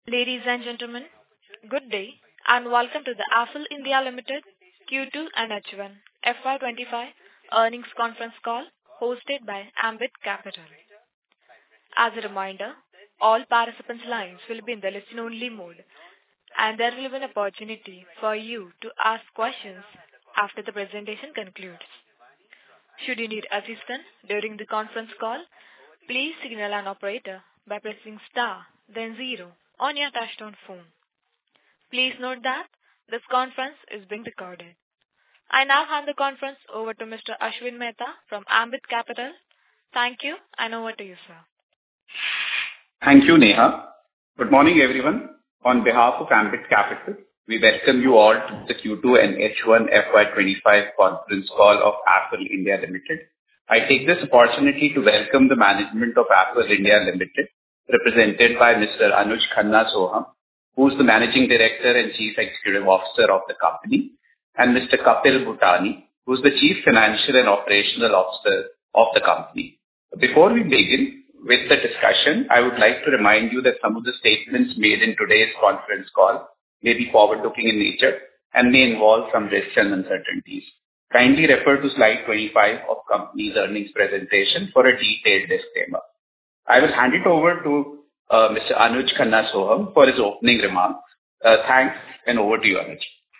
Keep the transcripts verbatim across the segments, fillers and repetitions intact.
Ladies and gentlemen, good day and welcome to the Affle India Limited Q two and H one F Y twenty-five earnings conference call hosted by Ambit Capital. As a reminder, all participants' lines will be in the listen-only mode, and there will be an opportunity for you to ask questions after the presentation concludes. Should you need assistance during the conference call, please signal an operator by pressing star, then zero on your touchtone phone. Please note that this conference is being recorded. I now hand the conference over to Mister Ashwin Mehta from Ambit Capital. Thank you, and over to you, sir. Thank you, Neha. Good morning, everyone. On behalf of Ambit Capital, we welcome you all to the Q two and H one F Y twenty-five conference call of Affle India Limited. I take this opportunity to welcome the management of Affle India Limited, represented by Mister Anuj Khanna Sohum, who is the Managing Director and Chief Executive Officer of the company, and Mister Kapil Bhutani, who is the Chief Financial and Operational Officer of the company. Before we begin with the discussion, I would like to remind you that some of the statements made in today's conference call may be forward-looking in nature and may involve some risks and uncertainties. Kindly refer to slide twenty-five of company's earnings presentation for a detailed disclaimer. I will hand it over to uh, Mister Anuj Khanna Sohum for his opening remarks. Uh, thanks, and over to you, Anuj.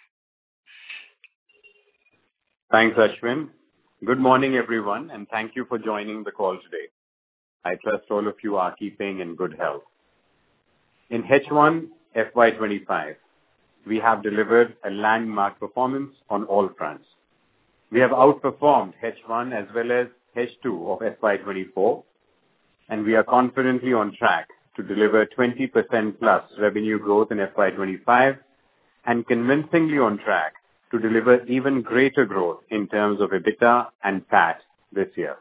Thanks, Ashwin. Good morning, everyone, and thank you for joining the call today. I trust all of you are keeping in good health. In H one F Y twenty-five, we have delivered a landmark performance on all fronts. We have outperformed H one as well as H two of F Y twenty-four, and we are confidently on track to deliver twenty percent plus revenue growth in F Y twenty-five and convincingly on track to deliver even greater growth in terms of EBITDA and P A T this year.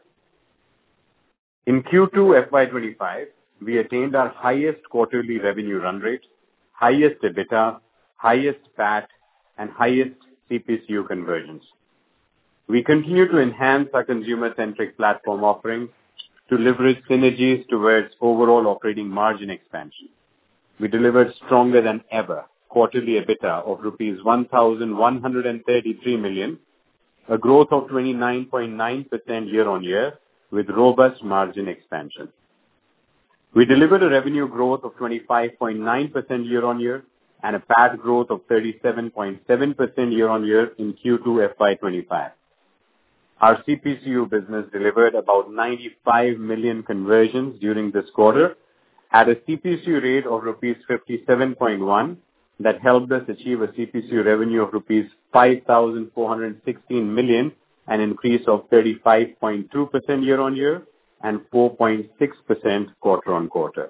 In Q two F Y twenty-five, we attained our highest quarterly revenue run rate, highest EBITDA, highest P A T, and highest C P C U conversions. We continue to enhance our consumer-centric platform offering to leverage synergies towards overall operating margin expansion. We delivered stronger than ever quarterly EBITDA of rupees one thousand one hundred thirty-three million, a growth of twenty-nine point nine percent year-on-year with robust margin expansion. We delivered a revenue growth of twenty-five point nine percent year-on-year and a P A T growth of thirty-seven point seven percent year-on-year in Q two F Y twenty-five. Our C P C U business delivered about ninety-five million conversions during this quarter at a C P C U rate of rupees fifty-seven point one that helped us achieve a C P C U revenue of rupees five thousand four hundred sixteen million, an increase of thirty-five point two percent year-on-year and four point six percent quarter-on-quarter.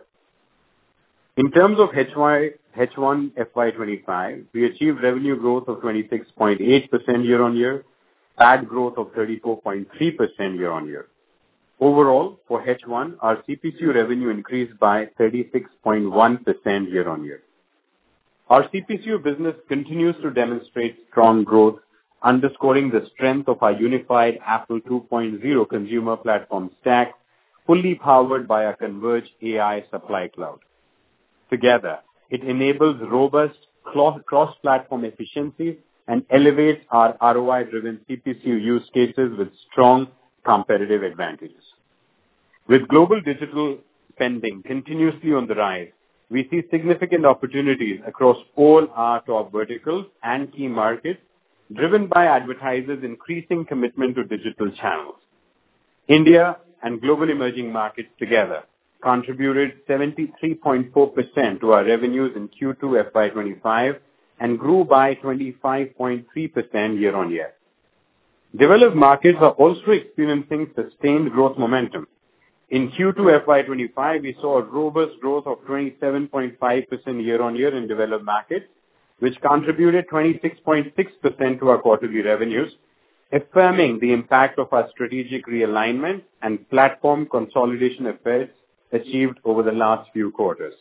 In terms of H one F Y twenty-five, we achieved revenue growth of twenty-six point eight percent year-on-year, P A T growth of thirty-four point three percent year-on-year. Overall, for H one, our C P C U revenue increased by thirty-six point one percent year-on-year. Our C P C U business continues to demonstrate strong growth, underscoring the strength of our unified Affle two point oh consumer platform stack, fully powered by our converged A I supply cloud. Together, it enables robust cross-platform efficiency and elevates our R O I-driven C P C U use cases with strong competitive advantages. With global digital spending continuously on the rise, we see significant opportunities across all our top verticals and key markets, driven by advertisers' increasing commitment to digital channels. India and global emerging markets together contributed seventy-three point four percent to our revenues in Q two F Y twenty-five and grew by twenty-five point three percent year-on-year. Developed markets are also experiencing sustained growth momentum. In Q two F Y twenty-five, we saw a robust growth of twenty-seven point five percent year-on-year in developed markets, which contributed twenty-six point six percent to our quarterly revenues, affirming the impact of our strategic realignment and platform consolidation efforts achieved over the last few quarters.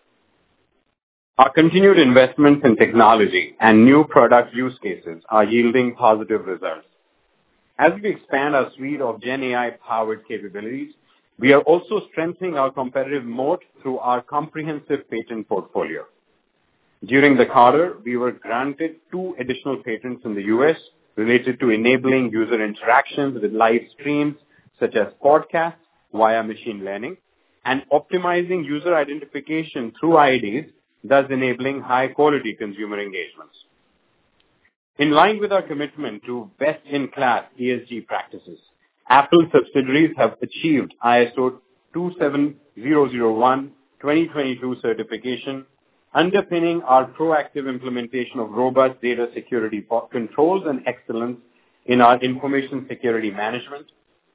Our continued investments in technology and new product use cases are yielding positive results. As we expand our suite of Gen A I-powered capabilities, We are also strengthening our competitive moat through our comprehensive patent portfolio. During the quarter, we were granted two additional patents in the U S related to enabling user interactions with live streams such as podcasts via machine learning and optimizing user identification through I Ds, thus enabling high-quality consumer engagements. In line with our commitment to best-in-class E S G practices, Apple subsidiaries have achieved I S O two seven zero zero one twenty twenty-two certification, underpinning our proactive implementation of robust data security controls and excellence in our information security management.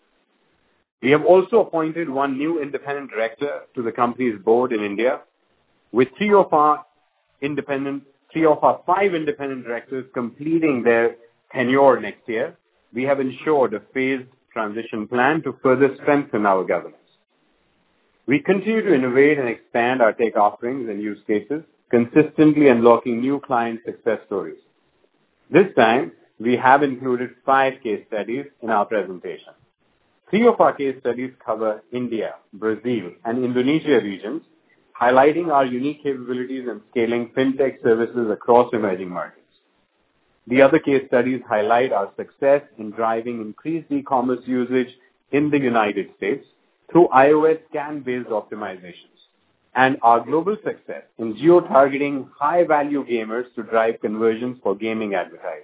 We have also appointed one new independent director to the company's board in India. With three of our independent, three of our five independent directors completing their tenure next year, we have ensured a phased transition plan to further strengthen our governance. We continue to innovate and expand our tech offerings and use cases, consistently unlocking new client success stories. This time, we have included five case studies in our presentation. Three of our case studies cover India, Brazil, and Indonesia regions, highlighting our unique capabilities in scaling fintech services across emerging markets. The other case studies highlight our success in driving increased e-commerce usage in the United States through iOS scan-based optimizations, and our global success in geo-targeting high-value gamers to drive conversions for gaming advertisers.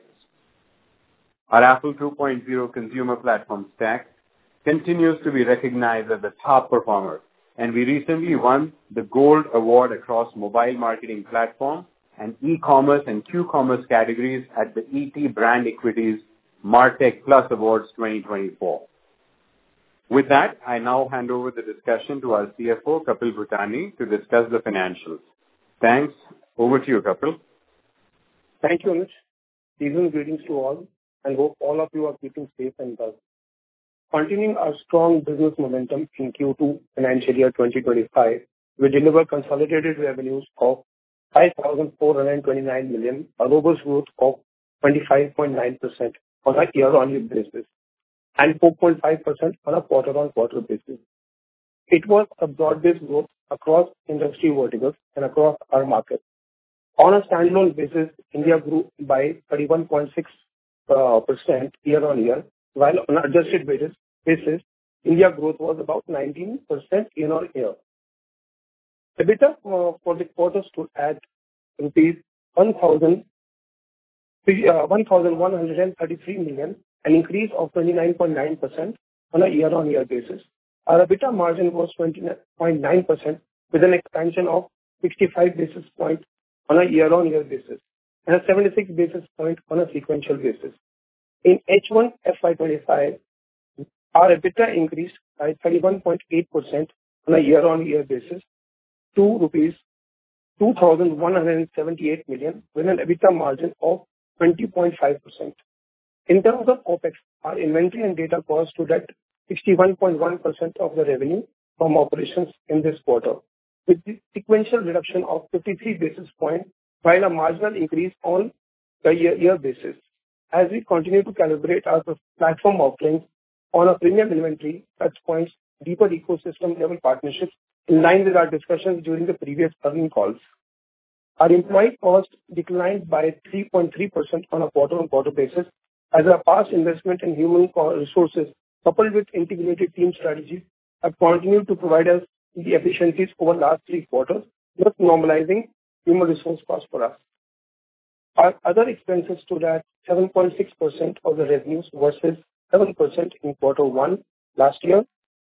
Our Apple two point oh consumer platform stack continues to be recognized as a top performer, and we recently won the Gold Award across mobile marketing platform and e-commerce and Q-commerce categories at the E T Brand Equities MarTech Plus Awards twenty twenty-four. With that, I now hand over the discussion to our C F O, Kapil Bhutani, to discuss the financials. Thanks. Over to you, Kapil. Thank you, Anuj. Seasonal greetings to all, and hope all of you are keeping safe and well. Continuing our strong business momentum in Q two financial year twenty twenty-five, we delivered consolidated revenues of five thousand four hundred twenty-nine million, a robust growth of twenty-five point nine percent on a year-on-year basis and four point five percent on a quarter-on-quarter basis. It was a broad-based growth across industry verticals and across our markets. On a standalone basis, India grew by thirty-one point six percent year-on-year, while on an adjusted basis, India growth was about nineteen percent year-on-year. EBITDA uh, for the quarter stood at rupees one thousand one hundred thirty-three million, an increase of twenty-nine point nine percent on a year-on-year basis. Our EBITDA margin was twenty-nine point nine percent with an expansion of sixty-five basis points on a year-on-year basis and a seventy-six basis point on a sequential basis. In H one F Y twenty-five, our EBITDA increased by thirty-one point eight percent on a year-on-year basis to rupees two thousand one hundred seventy-eight million with an EBITDA margin of twenty point five percent. In terms of OpEx, our inventory and data costs stood at sixty-one point one percent of the revenue from operations in this quarter, with the sequential reduction of fifty-three basis points, while a marginal increase on a year-year basis. As we continue to calibrate our platform offerings on a premium inventory, touch points, deeper ecosystem-level partnerships in line with our discussions during the previous earnings calls. Our employee cost declined by three point three percent on a quarter-on-quarter basis as our past investment in human resources coupled with integrated team strategies have continued to provide us the efficiencies over the last three quarters, thus normalizing human resource costs for us. Our other expenses stood at seven point six percent of the revenues versus seven percent in quarter one last year.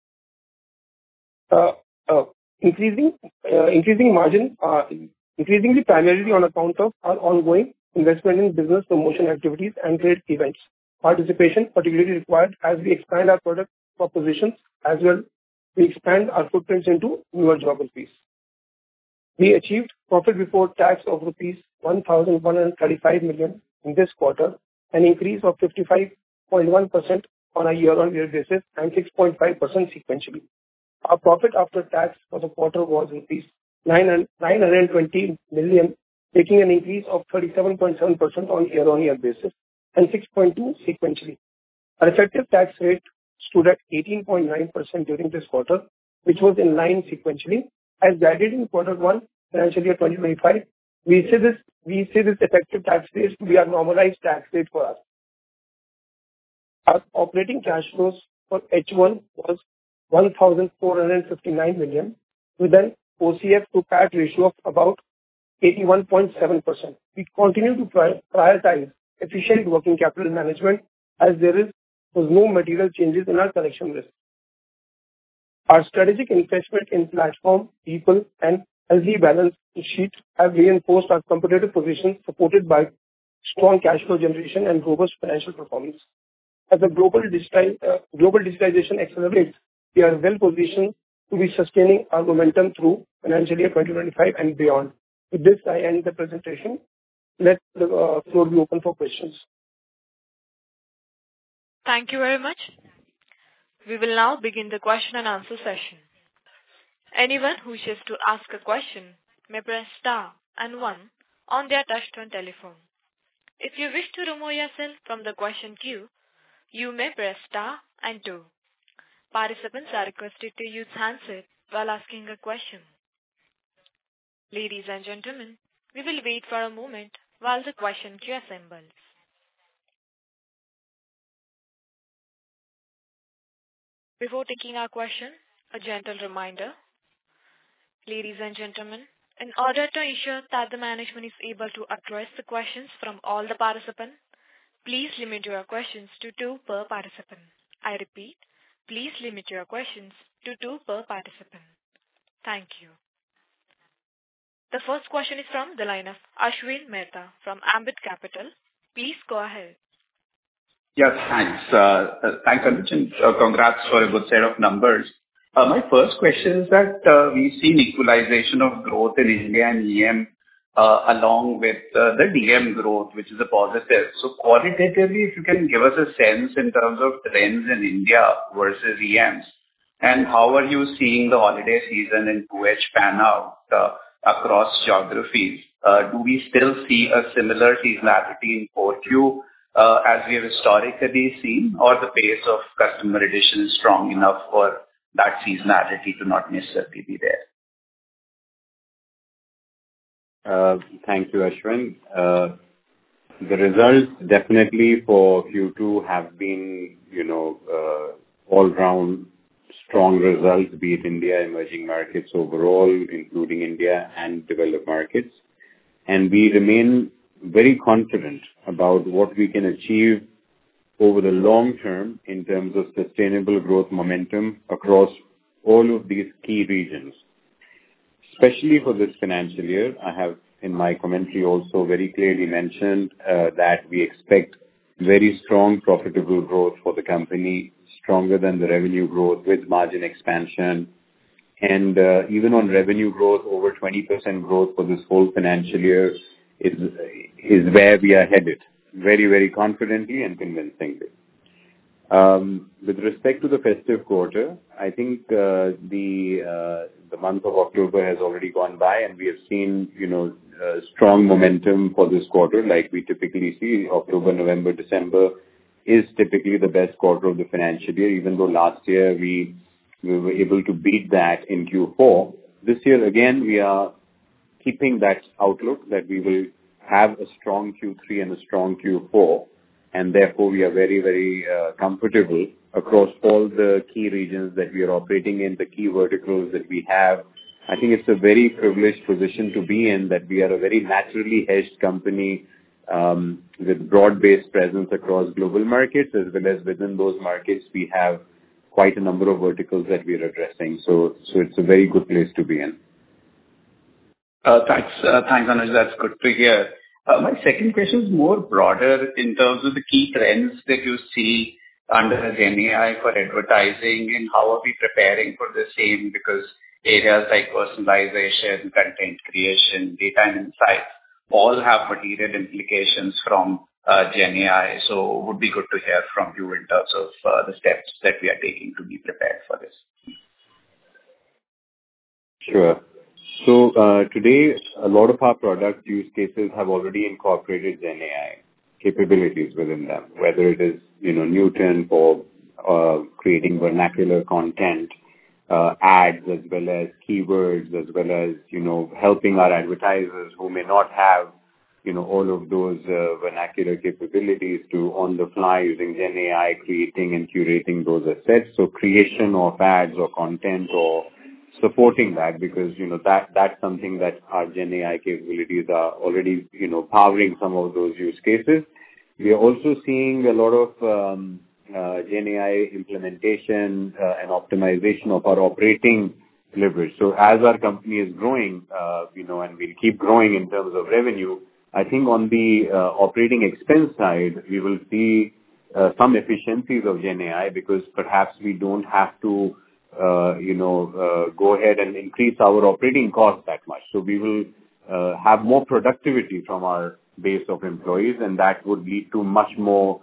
Uh, uh, increasing, uh, increasing margin, uh, increasingly primarily on account of our ongoing investment in business promotion activities and trade events. Participation particularly required as we expand our product propositions as well we expand our footprints into newer geographies. We achieved profit before tax of rupees one thousand one hundred thirty-five million in this quarter, an increase of fifty-five point one percent on a year-on-year basis and six point five percent sequentially. Our profit after tax for the quarter was rupees nine hundred twenty million, taking an increase of thirty-seven point seven percent on year-on-year basis and six point two sequentially. Our effective tax rate stood at eighteen point nine percent during this quarter, which was in line sequentially. As guided in quarter one, financial year twenty twenty-five, we see this we see this effective tax rate to be a normalized tax rate for us. Our operating cash flows for H one was one thousand four hundred fifty-nine million, with an O C F to P A T ratio of about eighty-one point seven percent. We continue to pri- prioritize efficient working capital management as there is was no material changes in our collection risk. Our strategic investment in platform, people, and healthy balance sheet have reinforced our competitive position, supported by strong cash flow generation and robust financial performance. As the global digital, uh, global digitization accelerates, we are well positioned to be sustaining our momentum through financial year twenty twenty-five and beyond. With this, I end the presentation. Let the uh, floor be open for questions. Thank you very much. We will now begin the question and answer session. Anyone who wishes to ask a question may press star and one on their touchtone telephone. If you wish to remove yourself from the question queue, you may press star and two. Participants are requested to use handset while asking a question. Ladies and gentlemen, we will wait for a moment while the question queue assembles. Before taking our question, a gentle reminder. Ladies and gentlemen, in order to ensure that the management is able to address the questions from all the participants, please limit your questions to two per participant. I repeat, please limit your questions to two per participant. Thank you. The first question is from the line of Ashwin Mehta from Ambit Capital. Please go ahead. Yes, thanks. Uh, uh, thanks, Anuj, and uh, congrats for a good set of numbers. Uh, my first question is that uh, we've seen equalization of growth in India and E M uh, along with uh, the D M growth, which is a positive. So qualitatively, if you can give us a sense in terms of trends in India versus E Ms, and how are you seeing the holiday season in two H pan out uh, across geographies? Uh, do we still see a similar seasonality in four Q? Uh, as we have historically seen, or the pace of customer addition is strong enough for that seasonality to not necessarily be there? Uh, Thank you, Ashwin. Uh, The results definitely for Q two have been, you know, uh, all-round strong results, be it India, emerging markets overall, including India and developed markets. And we remain very confident about what we can achieve over the long term in terms of sustainable growth momentum across all of these key regions. Especially for this financial year, I have in my commentary also very clearly mentioned uh, that we expect very strong profitable growth for the company, stronger than the revenue growth with margin expansion. And uh, even on revenue growth, over twenty percent growth for this whole financial year is is where we are headed, very, very confidently and convincingly. Um, with respect to the festive quarter, I think uh, the uh, the month of October has already gone by, and we have seen, you know, uh, strong momentum for this quarter, like we typically see. October, November, December is typically the best quarter of the financial year, even though last year we we were able to beat that in Q four. This year, again, we are keeping that outlook that we will have a strong Q three and a strong Q four, and therefore we are very, very uh, comfortable across all the key regions that we are operating in, the key verticals that we have. I think it's a very privileged position to be in, that we are a very naturally hedged company um, with broad-based presence across global markets, as well as within those markets we have quite a number of verticals that we are addressing. So, so it's a very good place to be in. Uh, Thanks, uh, thanks, Anuj. That's good to hear. Uh, My second question is more broader in terms of the key trends that you see under GenAI for advertising, and how are we preparing for the same? Because areas like personalization, content creation, data and insights all have material implications from uh, GenAI. So it would be good to hear from you in terms of uh, the steps that we are taking to be prepared for this. Sure. So uh, today, a lot of our product use cases have already incorporated GenAI capabilities within them, whether it is, you know, Newton for uh, creating vernacular content, uh, ads as well as keywords, as well as, you know, helping our advertisers who may not have, you know, all of those uh, vernacular capabilities to on the fly using Gen A I, creating and curating those assets. So creation of ads or content or supporting that, because, you know, that that's something that our Gen A I capabilities are already, you know, powering some of those use cases. We are also seeing a lot of um, uh, Gen A I implementation uh, and optimization of our operating leverage. So as our company is growing, uh, you know, and we'll keep growing in terms of revenue, I think on the uh, operating expense side, we will see uh, some efficiencies of Gen A I, because perhaps we don't have to, uh, you know, uh, go ahead and increase our operating costs that much. So we will uh, have more productivity from our base of employees, and that would lead to much more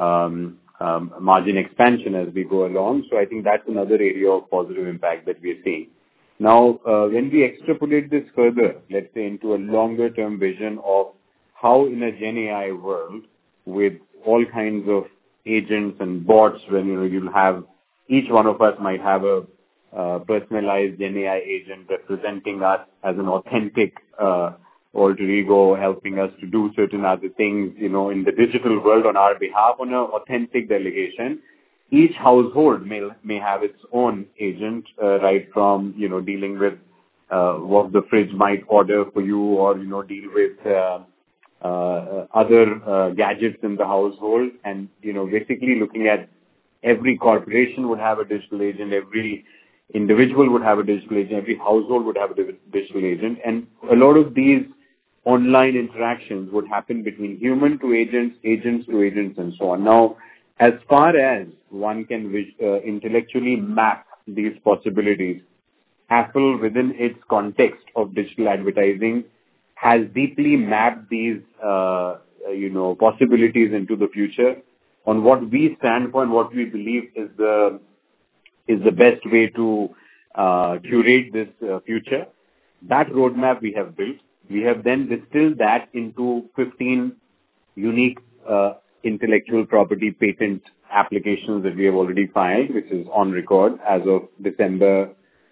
um, um, margin expansion as we go along. So I think that's another area of positive impact that we are seeing. Now, uh, when we extrapolate this further, let's say into a longer term vision of how in a Gen A I world with all kinds of agents and bots, when, you know, you'll have, each one of us might have a uh, personalized Gen A I agent representing us as an authentic uh, alter ego, helping us to do certain other things, you know, in the digital world on our behalf on an authentic delegation. Each household may may have its own agent, uh, right from, you know, dealing with uh, what the fridge might order for you, or, you know, deal with uh, uh, other uh, gadgets in the household. And, you know, basically looking at every corporation would have a digital agent, every individual would have a digital agent, every household would have a digital agent. And a lot of these online interactions would happen between human to agents, agents to agents, and so on. Now, as far as one can uh, intellectually map these possibilities, Apple, within its context of digital advertising, has deeply mapped these, uh, you know, possibilities into the future on what we stand for and what we believe is the is the best way to uh, curate this uh, future. That roadmap we have built. We have then distilled that into fifteen unique uh, intellectual property patent applications that we have already filed, which is on record as of December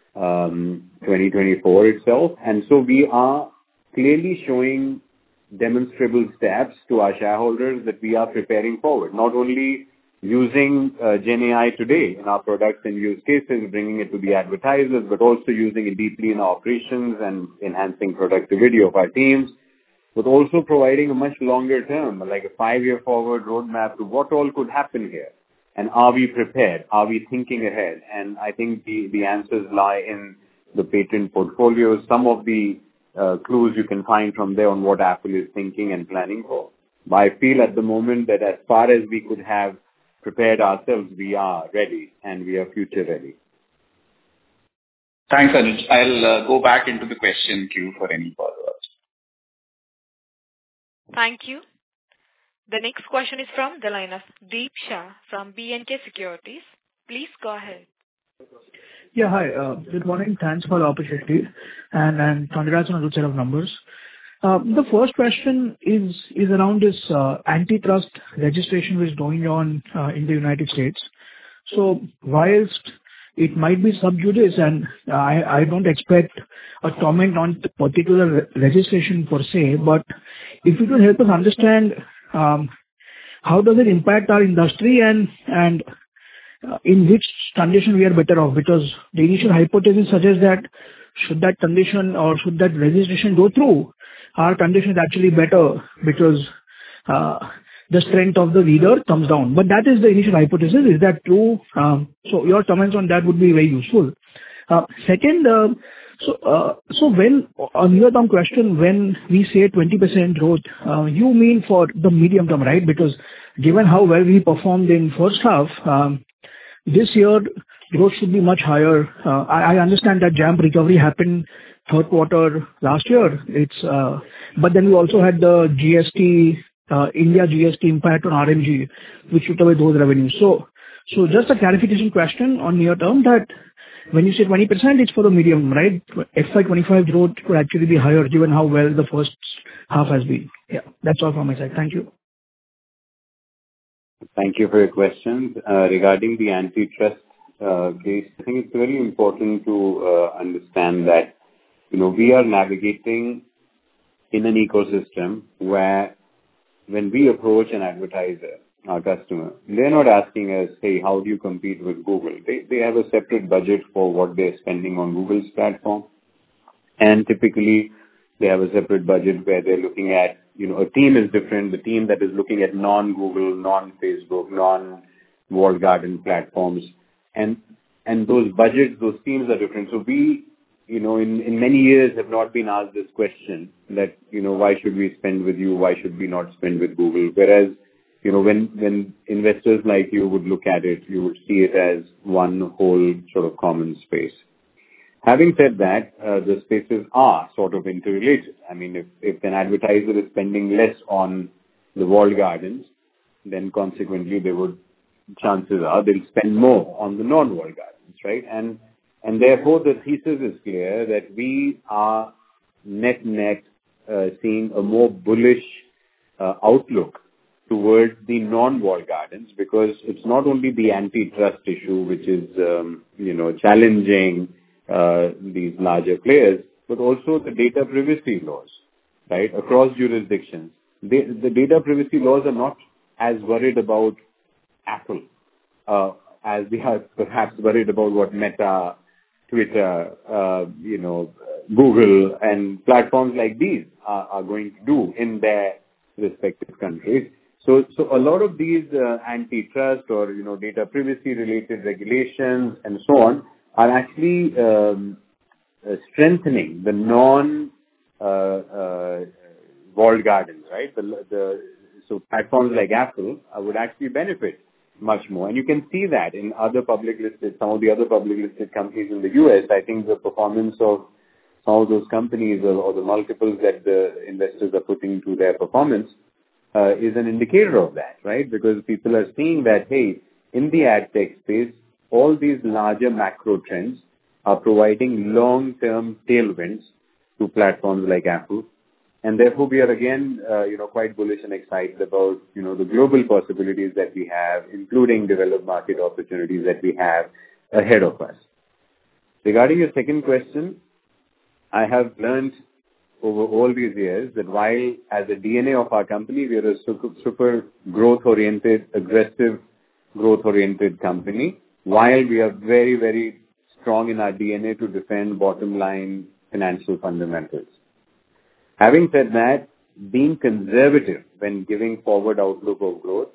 um, twenty twenty-four itself. And so we are clearly showing demonstrable steps to our shareholders that we are preparing forward, not only using uh, Gen A I today in our products and use cases, bringing it to the advertisers, but also using it deeply in our operations and enhancing productivity of our teams, but also providing a much longer term, like a five-year forward roadmap to what all could happen here. And are we prepared? Are we thinking ahead? And I think the, the answers lie in the patent portfolio. Some of the uh, clues you can find from there on what Apple is thinking and planning for. But I feel at the moment that as far as we could have prepared ourselves, we are ready and we are future ready. Thanks, Anuj. I'll uh, go back into the question queue for any follow-ups. Thank you. The next question is from the line of Deep Shah from B and K Securities. Please go ahead. Yeah, hi. Uh, good morning. Thanks for the opportunity, and, and congrats on a good set of numbers. Uh, the first question is is around this uh, antitrust registration which is going on uh, in the United States. So whilst it might be sub judice, and I, I don't expect a comment on the particular re- registration per se, but if you could help us understand um, how does it impact our industry, and and uh, in which condition we are better off, because the initial hypothesis suggests that should that condition or should that registration go through, our condition is actually better because uh, the strength of the reader comes down. But that is the initial hypothesis. Is that true? Um, so your comments on that would be very useful. Uh, second, uh, so uh, so when, a near-term question, when we say twenty percent growth, uh, you mean for the medium term, right? Because given how well we performed in first half, um, this year growth should be much higher. Uh, I, I understand that Jampp recovery happened third quarter last year. It's uh, but then we also had the G S T, uh, India G S T impact on R M G, which took away those revenues. So, so just a clarification question on near term, that when you say twenty percent, it's for the medium, right? F Y twenty-five growth could actually be higher given how well the first half has been. Yeah, that's all from my side. Thank you. Thank you for your questions. Uh, regarding the antitrust uh, case, I think it's very important to uh, understand that, you know, we are navigating in an ecosystem where when we approach an advertiser, our customer, they're not asking us, hey, how do you compete with Google? They, they have a separate budget for what they're spending on Google's platform. And typically, they have a separate budget where they're looking at, you know, a team is different. The team that is looking at non-Google, non-Facebook, non-walled garden platforms. And and those budgets, those teams are different. So we, you know, in, in many years have not been asked this question that, you know, why should we spend with you? Why should we not spend with Google? Whereas, you know, when, when investors like you would look at it, you would see it as one whole sort of common space. Having said that, uh, the spaces are sort of interrelated. I mean, if, if an advertiser is spending less on the walled gardens, then consequently they would, chances are they'll spend more on the non-walled gardens, right? And and therefore the thesis is clear that we are net-net uh, seeing a more bullish uh, outlook towards the non-walled gardens, because it's not only the antitrust issue which is, um, you know, challenging uh, these larger players, but also the data privacy laws, right, across jurisdictions. They, the data privacy laws are not as worried about Apple uh, as they are perhaps worried about what Meta, Twitter, uh, you know, Google and platforms like these are, are going to do in their respective countries. So, so a lot of these uh, antitrust or, you know, data privacy related regulations and so on are actually um, uh, strengthening the non uh, uh, walled gardens, right? The, the, so platforms like Apple uh, would actually benefit much more. And you can see that in other public listed, some of the other public listed companies in the U S. I think the performance of some of those companies or, or the multiples that the investors are putting to their performance uh, is an indicator of that, right? Because people are seeing that, hey, in the ad tech space, all these larger macro trends are providing long-term tailwinds to platforms like Apple. And therefore, we are again, uh, you know, quite bullish and excited about, you know, the global possibilities that we have, including developed market opportunities that we have ahead of us. Regarding your second question, I have learned over all these years that while as a D N A of our company, we are a super, super growth-oriented, aggressive growth-oriented company, while we are very, very strong in our D N A to defend bottom-line financial fundamentals. Having said that, being conservative when giving forward outlook of growth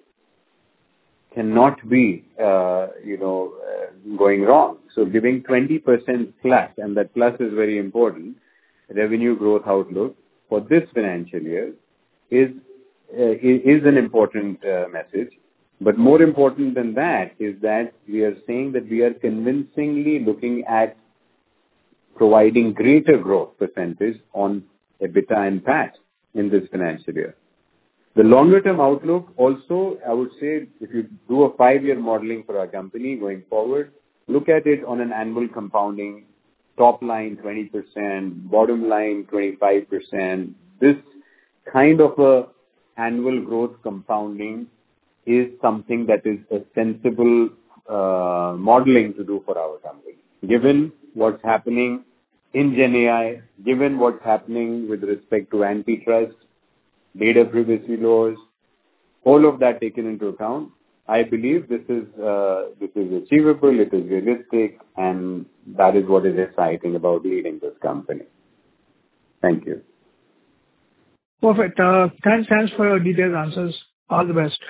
cannot be, uh, you know, uh, going wrong. So giving twenty percent plus, and that plus is very important, revenue growth outlook for this financial year is uh, is an important uh, message. But more important than that is that we are saying that we are convincingly looking at providing greater growth percentage on EBITDA and P A T in this financial year. The longer term outlook also, I would say, if you do a five-year modeling for our company going forward, look at it on an annual compounding, top line twenty percent, bottom line twenty-five percent. This kind of a annual growth compounding is something that is a sensible uh, modeling to do for our company. Given what's happening in Gen A I, given what's happening with respect to antitrust, data privacy laws, all of that taken into account, I believe this is uh, this is achievable, it is realistic, and that is what is exciting about leading this company. Thank you. Perfect. Uh, thanks, thanks for your detailed answers. All the best.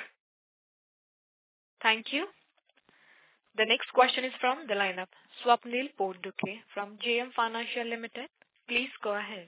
Thank you. The next question is from the lineup, Swapnil Potdukhe from J M Financial Limited. Please go ahead.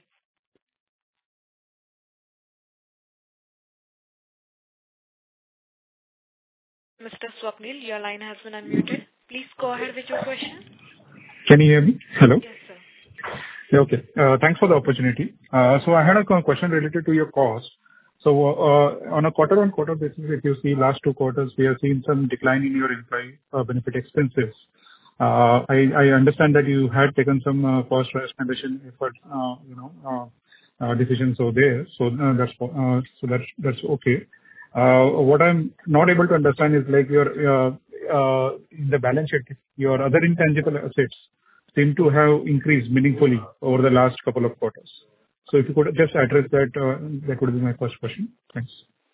Mister Swapnil, your line has been unmuted. Please go ahead with your question. Can you hear me? Hello? Yes, sir. Yeah, okay. Uh, thanks for the opportunity. Uh, so I had a question related to your cost. So uh, on a quarter-on-quarter basis, if you see last two quarters, we have seen some decline in your employee uh, benefit expenses. Uh, I, I understand that you had taken some uh, cost rationalization efforts, uh, you know, uh, uh, decisions over there. So uh, that's uh, so that's that's okay. Uh, What I'm not able to understand is like your uh, uh, in the balance sheet, your other intangible assets seem to have increased meaningfully over the last couple of quarters. So if you could just address that, uh, that would be my first question. Thanks.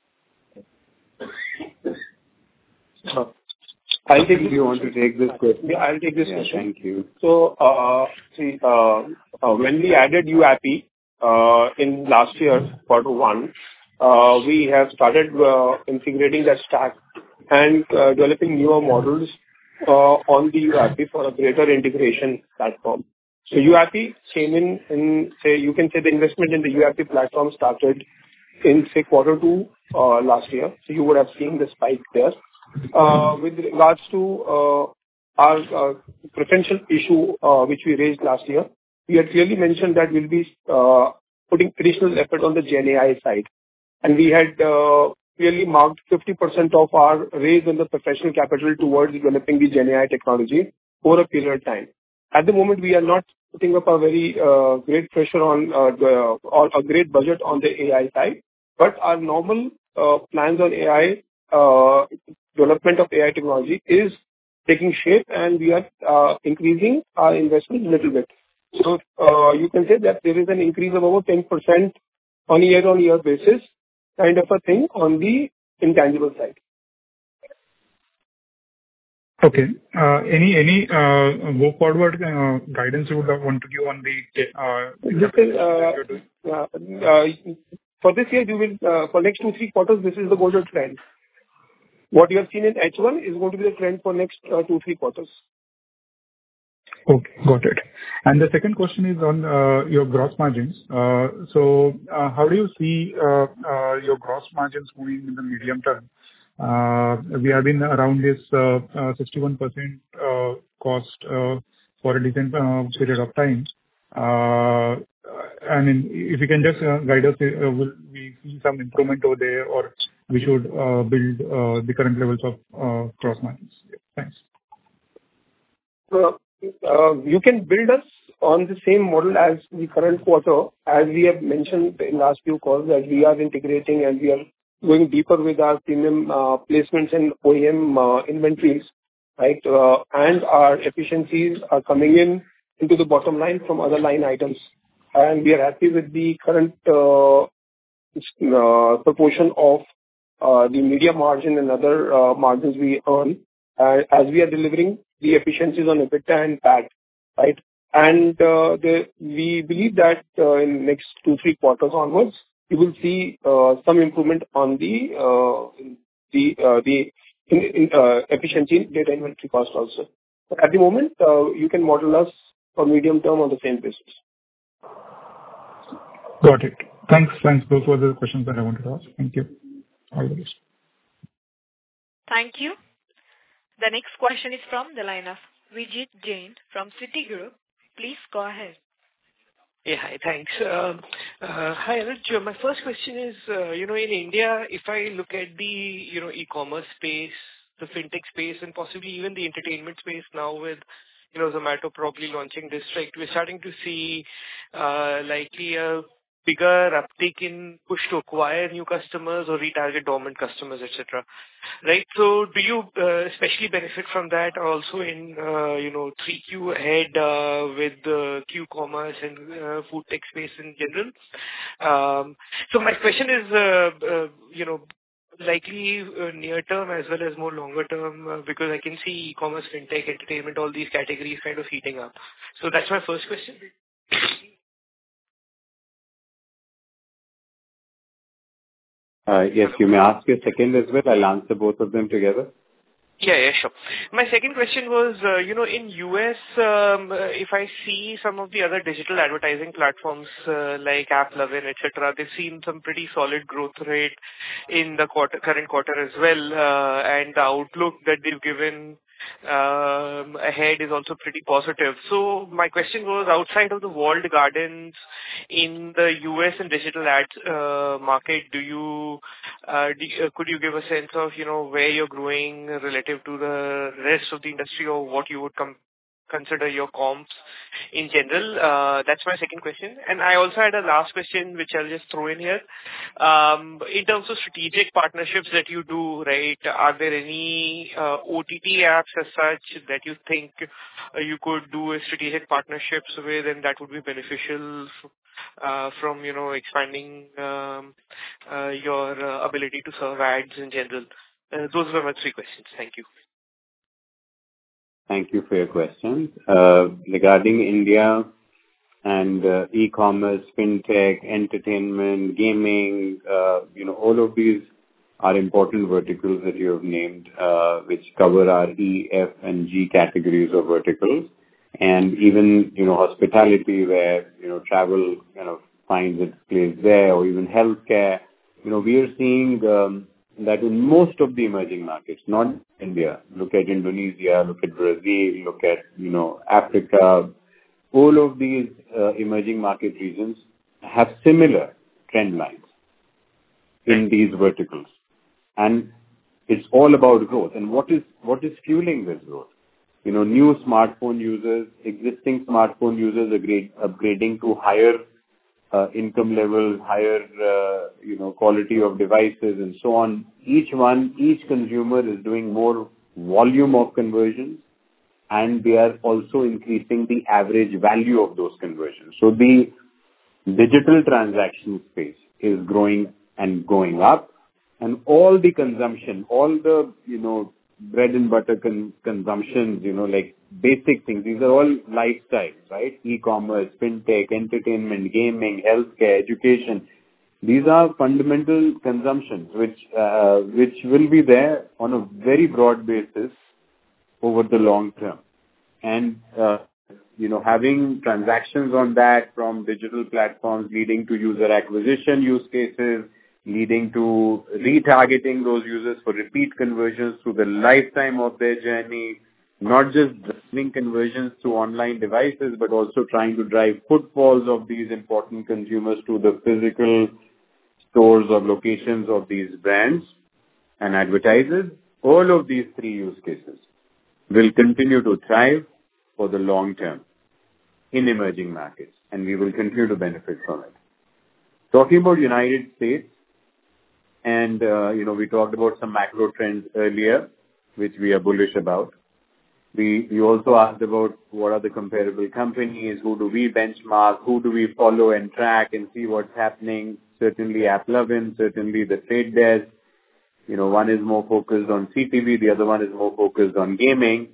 Uh, I'll take Do you want to take this question? Yeah, I'll take this Yeah, question. thank you. So, uh, see, uh, uh, when we added U A P uh, in last year, quarter one, uh, we have started uh, integrating that stack and uh, developing newer models uh, on the U A P for a greater integration platform. So U A P came in, in say, you can say the investment in the U A P platform started in, say, quarter two uh, last year. So you would have seen the spike there. Uh, With regards to uh, our uh, preferential issue, uh, which we raised last year, we had clearly mentioned that we'll be uh, putting additional effort on the GenAI side. And we had uh, clearly marked fifty percent of our raise in the professional capital towards developing the GenAI technology over a period of time. At the moment, we are not putting up a very uh, great pressure on uh, the or a great budget on the A I side, but our normal uh, plans on A I uh, development of A I technology is taking shape, and we are uh, increasing our investment a little bit. So uh, you can say that there is an increase of over ten percent on a year-on-year basis, kind of a thing on the intangible side. Okay. Uh, Any any uh, go forward uh, guidance you would want to give on the uh, This is uh, uh, uh, for this year, you will uh, for next two, three quarters, this is the golden trend. What you have seen in H one is going to be the trend for next uh, two, three quarters. Okay, got it. And the second question is on uh, your gross margins. Uh, So, uh, how do you see uh, uh, your gross margins moving in the medium term? Uh, We have been around this uh, uh, sixty-one percent uh, cost uh, for a decent uh, period of time. Uh, I mean, if you can just uh, guide us, uh, will we see some improvement over there, or we should uh, build uh, the current levels of uh, gross margins? Thanks. Uh, uh, You can build us on the same model as the current quarter, as we have mentioned in last few calls, that we are integrating and we are going deeper with our premium uh, placements and O E M uh, inventories, right? Uh, And our efficiencies are coming in into the bottom line from other line items. And we are happy with the current uh, uh, proportion of uh, the media margin and other uh, margins we earn, uh, as we are delivering the efficiencies on EBITDA and P A T, right? And uh, the- we believe that uh, in next two, three quarters onwards, you will see uh, some improvement on the uh, the uh, the in in, uh, efficiency in data inventory cost also. But at the moment, uh, you can model us for medium term on the same basis. Got it. Thanks. Thanks. Those were the questions that I wanted to ask. Thank you. All the best. Thank you. The next question is from the line of Vijit Jain from Citigroup. Please go ahead. Yeah, hi. Thanks. Um, uh, Hi, Anuj. My first question is, uh, you know, in India, if I look at the, you know, e-commerce space, the fintech space, and possibly even the entertainment space now with, you know, Zomato probably launching District, we're starting to see uh, likely a bigger uptick in push to acquire new customers or retarget dormant customers, et cetera. Right? So do you uh, especially benefit from that also in, uh, you know, three Q ahead uh, with the Q-commerce and uh, food tech space in general? Um, So my question is, uh, uh, you know, likely uh, near term as well as more longer term, uh, because I can see e-commerce, fintech, entertainment, all these categories kind of heating up. So that's my first question. Uh, Yes, you may ask your second as well. I'll answer both of them together. Yeah, yeah, sure. My second question was, uh, you know, in U S, um, uh, if I see some of the other digital advertising platforms uh, like AppLovin, et cetera, they've seen some pretty solid growth rate in the quarter, current quarter as well, uh, and the outlook that they've given um, ahead is also pretty positive. So my question was, outside of the walled gardens in the U S and digital ads uh, market, do you uh, do, uh, could you give a sense of, you know, where you're growing relative to the rest of the industry, or what you would com- consider your comps in general? Uh, that's my second question. And I also had a last question, which I'll just throw in here. Um, in terms of strategic partnerships that you do, right, are there any uh, O T T apps as such that you think uh, you could do a strategic partnerships with, and that would be beneficial uh, from, you know, expanding um, uh, your uh, ability to serve ads in general? Uh, those were my three questions. Thank you. Thank you for your questions. Uh, regarding India and uh, e-commerce, fintech, entertainment, gaming, uh, you know, all of these are important verticals that you have named, uh, which cover our E, F, and G categories of verticals. And even, you know, hospitality, where, you know, travel kind of finds its place there, or even healthcare. You know, we are seeing um, that in most of the emerging markets, not India. Look at Indonesia, look at Brazil, look at, you know, Africa. All of these uh, emerging market regions have similar trend lines in these verticals. And it's all about growth. And what is what is fueling this growth? You know, new smartphone users, existing smartphone users upgrade, upgrading to higher uh, income levels, higher, uh, you know, quality of devices and so on. Each one, each consumer is doing more volume of conversions, and they are also increasing the average value of those conversions. So the digital transaction space is growing and going up, and all the consumption, all the, you know, bread and butter con- consumptions, you know, like basic things. These are all lifestyles, right? E-commerce, fintech, entertainment, gaming, healthcare, education. These are fundamental consumptions which uh, which will be there on a very broad basis over the long term. And, uh, you know, having transactions on that from digital platforms leading to user acquisition use cases, leading to retargeting those users for repeat conversions through the lifetime of their journey, not just driving conversions to online devices, but also trying to drive footfalls of these important consumers to the physical stores or locations of these brands and advertisers. All of these three use cases will continue to thrive for the long term in emerging markets, and we will continue to benefit from it. Talking about United States, and, uh, you know, we talked about some macro trends earlier, which we are bullish about. We, you also asked about what are the comparable companies, who do we benchmark, who do we follow and track and see what's happening. Certainly AppLovin, certainly the Trade Desk. You know, one is more focused on C T V, the other one is more focused on gaming.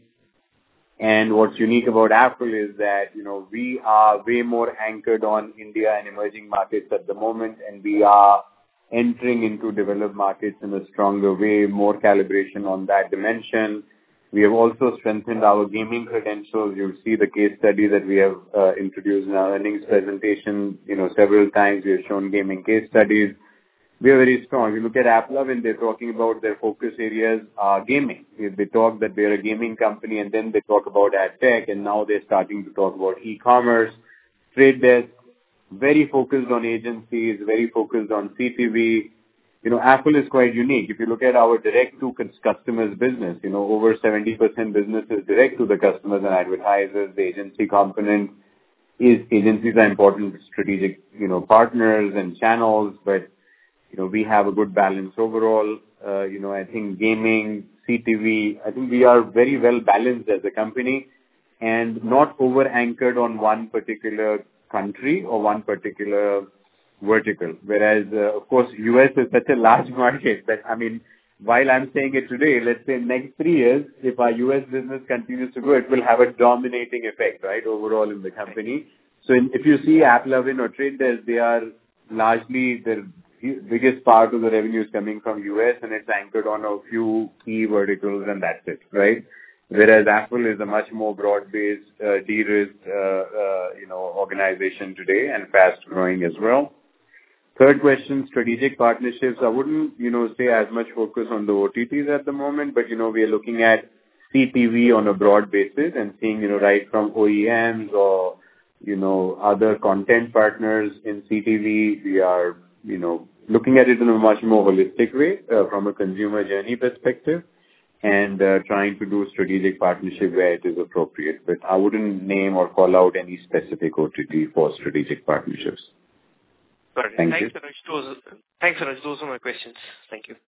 And what's unique about Apple is that, you know, we are way more anchored on India and emerging markets at the moment, and we are entering into developed markets in a stronger way, more calibration on that dimension. We have also strengthened our gaming credentials. You'll see the case study that we have uh, introduced in our earnings presentation. You know, several times we have shown gaming case studies. We are very strong. You look at AppLovin, they're talking about their focus areas are gaming. They talk that they're a gaming company, and then they talk about ad tech, and now they're starting to talk about e-commerce. Trade Desk, very focused on agencies, very focused on C T V. You know, Apple is quite unique. If you look at our direct to customers business, you know, over seventy percent business is direct to the customers and advertisers. The agency component is, agencies are important strategic, you know, partners and channels, but, you know, we have a good balance overall. Uh, you know, I think gaming, C T V, I think we are very well balanced as a company and not over anchored on one particular country or one particular vertical. Whereas, uh, of course, U S is such a large market that, I mean, while I'm saying it today, let's say next three years, if our U S business continues to grow, it will have a dominating effect, right, overall in the company. So in, if you see AppLovin or Trade Desk, they are largely, the biggest part of the revenue is coming from U S, and it's anchored on a few key verticals, and that's it, right? Whereas Apple is a much more broad-based, uh, de-risked, uh, uh, you know, organization today and fast-growing as well. Third question, strategic partnerships. I wouldn't, you know, say as much focus on the O T Ts at the moment, but, you know, we are looking at C T V on a broad basis and seeing, you know, right from O E Ms or, you know, other content partners in C T V. We are, you know, looking at it in a much more holistic way uh, from a consumer journey perspective. and uh, trying to do strategic partnership where it is appropriate. But I wouldn't name or call out any specific O T T for strategic partnerships. Got it. Thank Thanks, you. Anuj. Those, thanks, Anuj. Those are my questions. Thank you.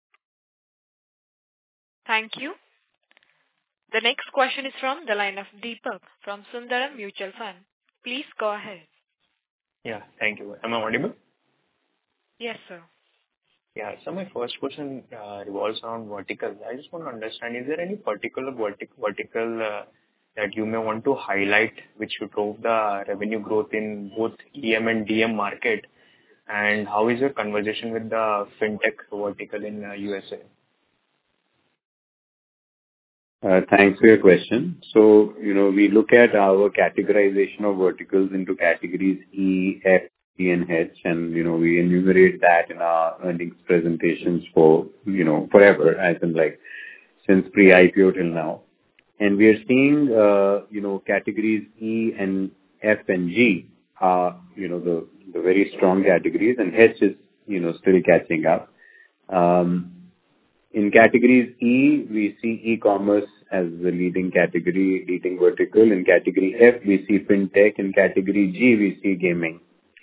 Thank you. The next question is from the line of Deepak from Sundaram Mutual Fund. Please go ahead. Yeah, thank you. Am I audible? Yes, sir. Yeah, so my first question uh, revolves around vertical. I just want to understand, is there any particular vertic- vertical uh, that you may want to highlight which drove the revenue growth in both E M and D M market? And how is your conversation with the fintech vertical in uh, U S A? Uh, Thanks for your question. So, you know, we look at our categorization of verticals into categories E, F, G, and H, and, you know, we enumerate that in our earnings presentations for, you know, forever, as in, like, since pre-I P O till now. And we are seeing, uh, you know, categories E and F and G are, you know, the, the very strong categories, and H is, you know, still catching up. Um, In categories E, we see e-commerce as the leading category, leading vertical. In category F, we see fintech. In category G, we see gaming.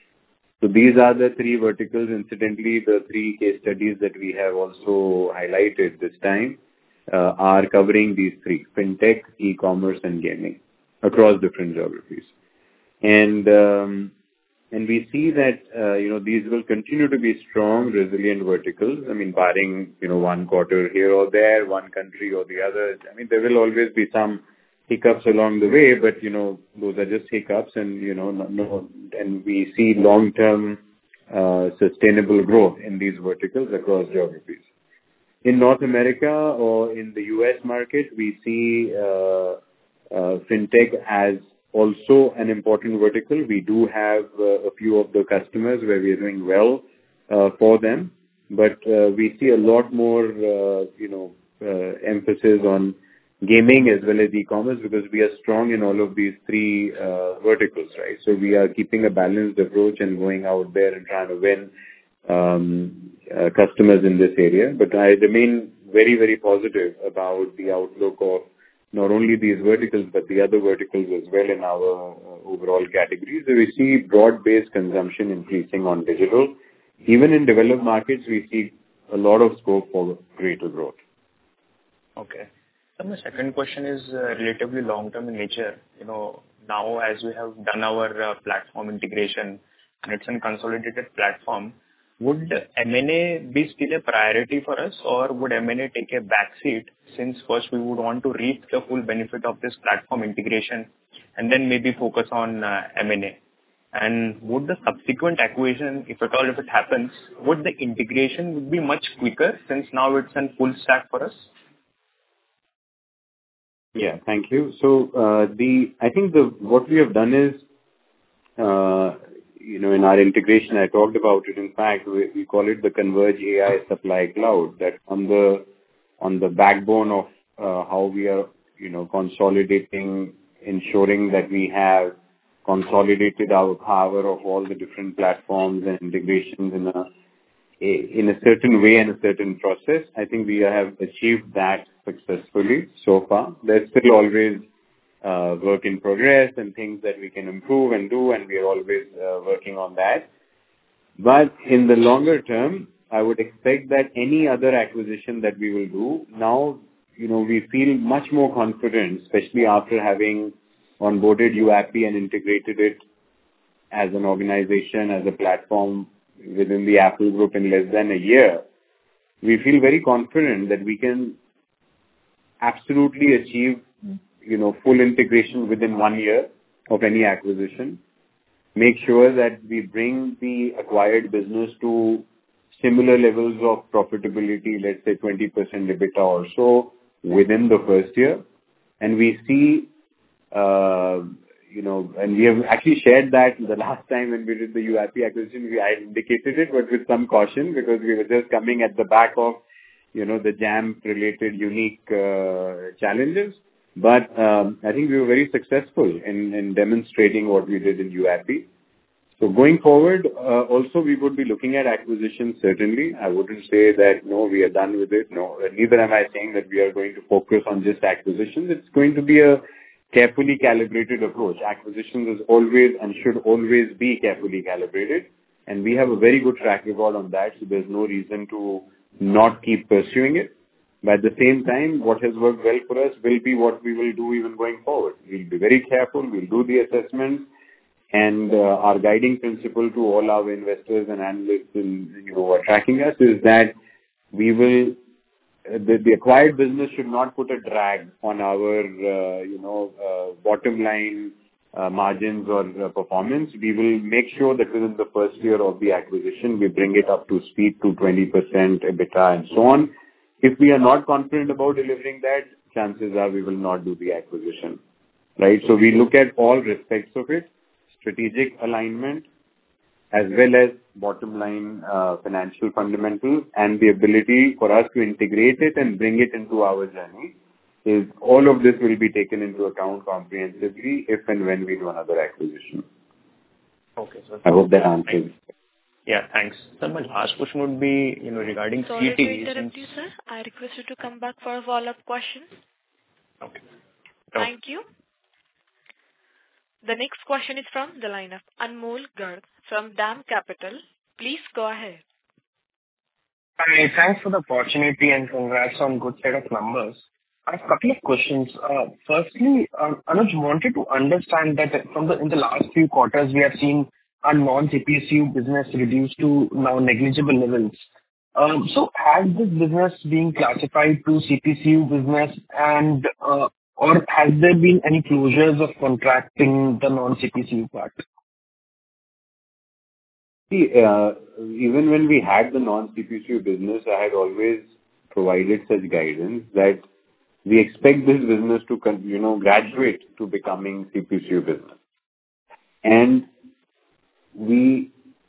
So these are the three verticals. Incidentally, the three case studies that we have also highlighted this time uh, are covering these three: fintech, e-commerce, and gaming across different geographies. And um, And we see that, uh, you know, these will continue to be strong, resilient verticals. I mean, barring, you know, one quarter here or there, one country or the other. I mean, there will always be some hiccups along the way, but, you know, those are just hiccups and, you know, no, no and we see long-term uh, sustainable growth in these verticals across geographies. In North America or in the U S market, we see uh, uh, fintech as also an important vertical. We do have uh, a few of the customers where we are doing well uh, for them, but uh, we see a lot more, uh, you know, uh, emphasis on gaming as well as e-commerce because we are strong in all of these three uh, verticals, right? So we are keeping a balanced approach and going out there and trying to win um, uh, customers in this area. But I remain very, very positive about the outlook of not only these verticals, but the other verticals as well in our uh, overall categories. So we see broad-based consumption increasing on digital. Even in developed markets, we see a lot of scope for greater growth. Okay. So my second question is uh, relatively long-term in nature. You know, now as we have done our uh, platform integration and it's a consolidated platform, would M and A be still a priority for us, or would M and A take a backseat since first we would want to reap the full benefit of this platform integration and then maybe focus on uh, M and A? And would the subsequent acquisition, if at all, if it happens, would the integration would be much quicker since now it's in full stack for us? Yeah, thank you. So uh, the I think the what we have done is, uh, you know, in our integration, I talked about it. In fact, we, we call it the Converge A I Supply Cloud. That on the on the backbone of uh, how we are, you know, consolidating, ensuring that we have consolidated our power of all the different platforms and integrations in a in a certain way and a certain process. I think we have achieved that successfully so far. There's still always uh, work in progress and things that we can improve and do, and we are always uh, working on that. But in the longer term, I would expect that any other acquisition that we will do, now, you know, we feel much more confident, especially after having onboarded U A P and integrated it as an organization, as a platform within the Apple Group in less than a year. We feel very confident that we can absolutely achieve, you know, full integration within one year of any acquisition. Make sure that we bring the acquired business to similar levels of profitability, let's say twenty percent EBITDA or so within the first year. And we see, uh, you know, and we have actually shared that the last time when we did the U A P acquisition, we I indicated it, but with some caution because we were just coming at the back of, you know, the Jampp-related unique uh, challenges. But um, I think we were very successful in, in demonstrating what we did in U A P. So going forward, uh, also we would be looking at acquisitions, certainly. I wouldn't say that, no, we are done with it. No, neither am I saying that we are going to focus on just acquisitions. It's going to be a carefully calibrated approach. Acquisitions is always and should always be carefully calibrated, and we have a very good track record on that, so there's no reason to not keep pursuing it. But at the same time, what has worked well for us will be what we will do even going forward. We'll be very careful, we'll do the assessments, and uh, our guiding principle to all our investors and analysts in, you know, who are tracking us is that we will, uh, the, the acquired business should not put a drag on our, uh, you know, uh, bottom line uh, margins or uh, performance. We will make sure that within the first year of the acquisition, we bring it up to speed to twenty percent EBITDA and so on. If we are not confident about delivering that, chances are we will not do the acquisition, right? So we look at all respects of it, strategic alignment, as well as bottom line uh, financial fundamentals, and the ability for us to integrate it and bring it into our journey. Is all of this will be taken into account comprehensively if and when we do another acquisition. Okay, sir. I hope that answers. Yeah, thanks. Sir, my last question would be, you know, regarding Sorry C T. to interrupt you, sir. I request you to come back for a follow-up question. Okay. Thank you. The next question is from the line of Anmol Garg from DAM Capital. Please go ahead. Hi, thanks for the opportunity and congrats on good set of numbers. I have a couple of questions. Uh, firstly, uh, Anuj, wanted to understand that from the in the last few quarters we have seen our non-C P C U business reduced to now negligible levels. Um, so has this business been classified to C P C U business, and uh, or has there been any closures of contracting the non-C P C U part? See, uh, even when we had the non-C P C U business, I had always provided such guidance that we expect this business to, you know, graduate to becoming C P C U business. And we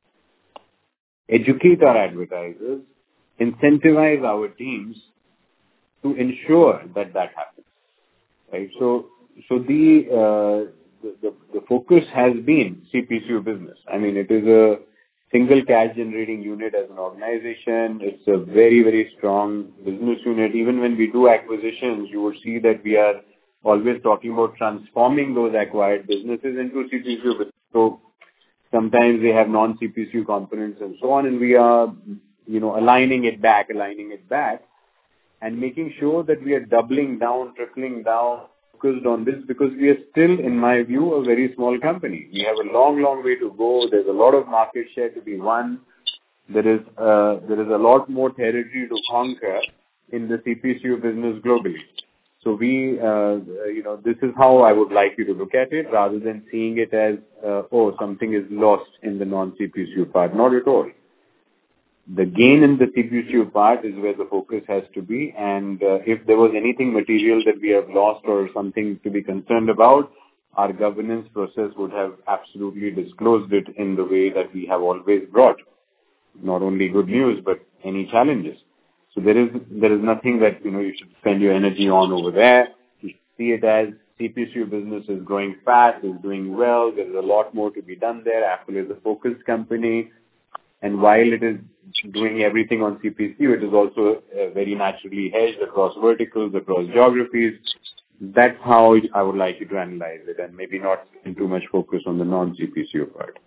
educate our advertisers, incentivize our teams to ensure that that happens, right? So, so the, uh, the, the, the focus has been C P C U business. I mean, it is a single cash generating unit as an organization. It's a very, very strong business unit. Even when we do acquisitions, you will see that we are always talking about transforming those acquired businesses into C P C U business. So sometimes they have non-C P C U components and so on, and we are, you know, aligning it back, aligning it back, and making sure that we are doubling down, tripling down, focused on this, because we are still, in my view, a very small company. We have a long, long way to go. There's a lot of market share to be won. There is uh, there is a lot more territory to conquer in the C P C U business globally. So we, uh, you know, this is how I would like you to look at it, rather than seeing it as, uh, oh, something is lost in the non-C P C U part. Not at all. The gain in the C P C U part is where the focus has to be, and uh, if there was anything material that we have lost or something to be concerned about, our governance process would have absolutely disclosed it in the way that we have always brought. Not only good news, but any challenges. So there is there is nothing that, you know, you should spend your energy on over there. You should see it as C P C U business is growing fast, is doing well. There is a lot more to be done there. Apple is a focused company, and while it is doing everything on C P C U, it is also uh, very naturally hedged across verticals, across geographies. That's how I would like you to analyze it, and maybe not in too much focus on the non-C P C U part.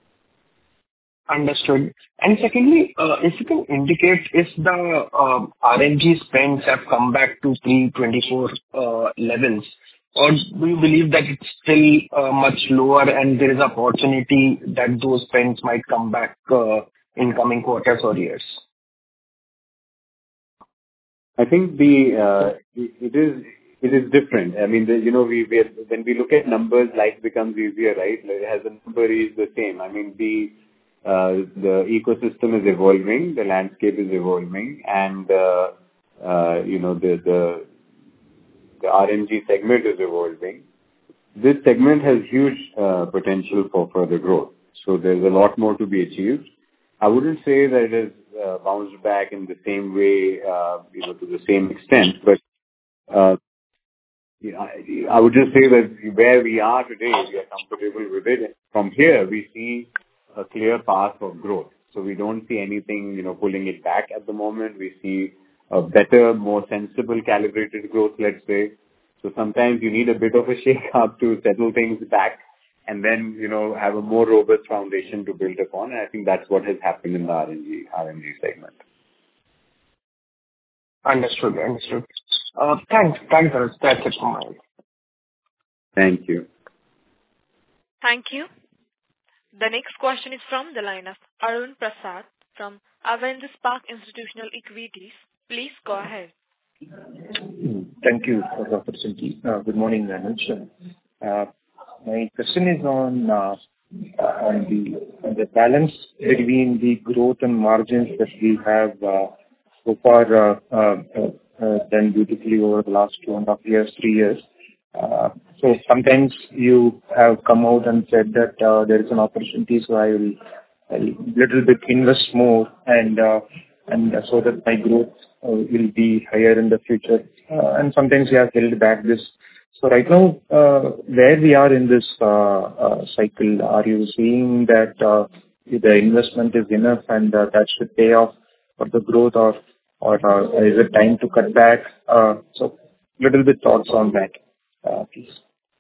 Understood. And secondly, uh, if you can indicate if the uh, R M G spends have come back to pre twenty-four uh, levels, or do you believe that it's still uh, much lower and there is opportunity that those spends might come back uh, in coming quarters or years? I think the uh, it is it is different. I mean, the, you know, we, we are, when we look at numbers, life becomes easier, right? It has a number is the same. I mean, the uh, the ecosystem is evolving, the landscape is evolving, and uh, uh, you know the the the R M G segment is evolving. This segment has huge uh, potential for further growth. So there's a lot more to be achieved. I wouldn't say that it has uh, bounced back in the same way, uh, you know, to the same extent, but uh, you know, I, I would just say that where we are today, we are comfortable with it. From here, we see a clear path of growth. So we don't see anything, you know, pulling it back at the moment. We see a better, more sensible, calibrated growth, let's say. So sometimes you need a bit of a shake-up to settle things back and then, you know, have a more robust foundation to build upon. And I think that's what has happened in the R N G, R N G segment. Understood. Understood. Uh, Thanks. Thanks, Anuj. That's it from my end. Thank you. Thank you. The next question is from the line of Arun Prasad from Avendus Spark Institutional Equities. Please go ahead. Thank you for the opportunity. Uh, Good morning, Anuj. Uh, My question is on uh, on the on the balance between the growth and margins that we have uh, so far uh, uh, uh, done beautifully over the last two and a half years, three years. Uh, So sometimes you have come out and said that uh, there is an opportunity, so I will a little bit invest more and uh, and so that my growth uh, will be higher in the future. Uh, And sometimes you have held back this. So right now, uh, where we are in this uh, uh, cycle, are you seeing that uh, the investment is enough and uh, that should pay off for the growth, or or uh, is it time to cut back? Uh, So little bit thoughts on that, uh, please.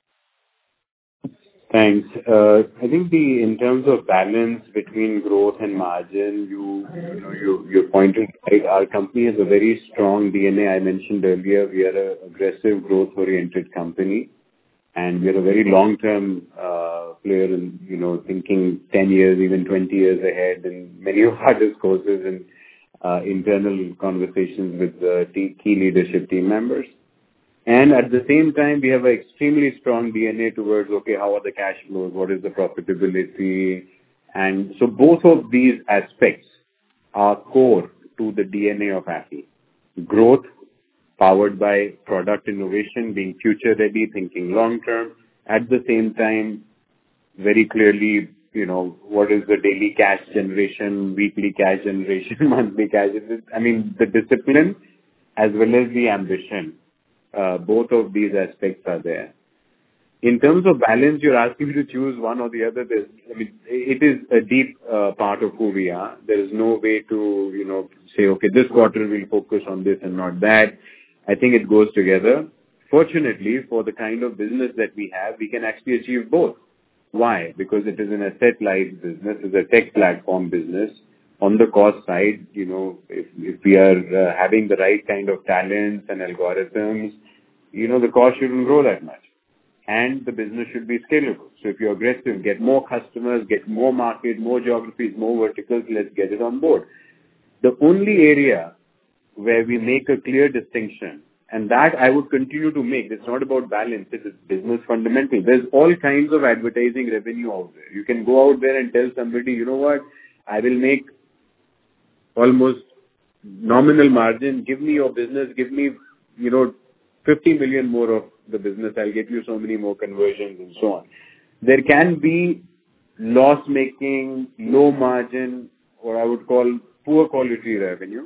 Thanks. Uh, I think the in terms of balance between growth and margin, you you know, you you pointed right. Our company has a very strong D N A. I mentioned earlier, we are an aggressive growth-oriented company, and we are a very long-term uh, player in, you know, thinking ten years, even twenty years ahead in many of our discourses and uh, internal conversations with the key leadership team members. And at the same time, we have an extremely strong D N A towards, okay, how are the cash flows? What is the profitability? And so both of these aspects are core to the D N A of Affle. Growth powered by product innovation, being future ready, thinking long term. At the same time, very clearly, you know, what is the daily cash generation, weekly cash generation, monthly cash generation? I mean, the discipline as well as the ambition. Uh, both of these aspects are there. In terms of balance, you're asking me to choose one or the other. There's, I mean, it is a deep uh, part of who we are. There is no way to, you know, say, okay, this quarter we'll focus on this and not that. I think it goes together. Fortunately, for the kind of business that we have, we can actually achieve both. Why? Because it is an asset-light business. It's a tech platform business. On the cost side, you know, if, if we are uh, having the right kind of talents and algorithms, you know, the cost shouldn't grow that much. And the business should be scalable. So if you're aggressive, get more customers, get more market, more geographies, more verticals, let's get it on board. The only area where we make a clear distinction, and that I would continue to make, it's not about balance, it is business fundamental. There's all kinds of advertising revenue out there. You can go out there and tell somebody, you know what, I will make almost nominal margin, give me your business, give me, you know, fifty million more of the business, I'll get you so many more conversions and so on. There can be loss-making, low margin, or I would call poor quality revenue.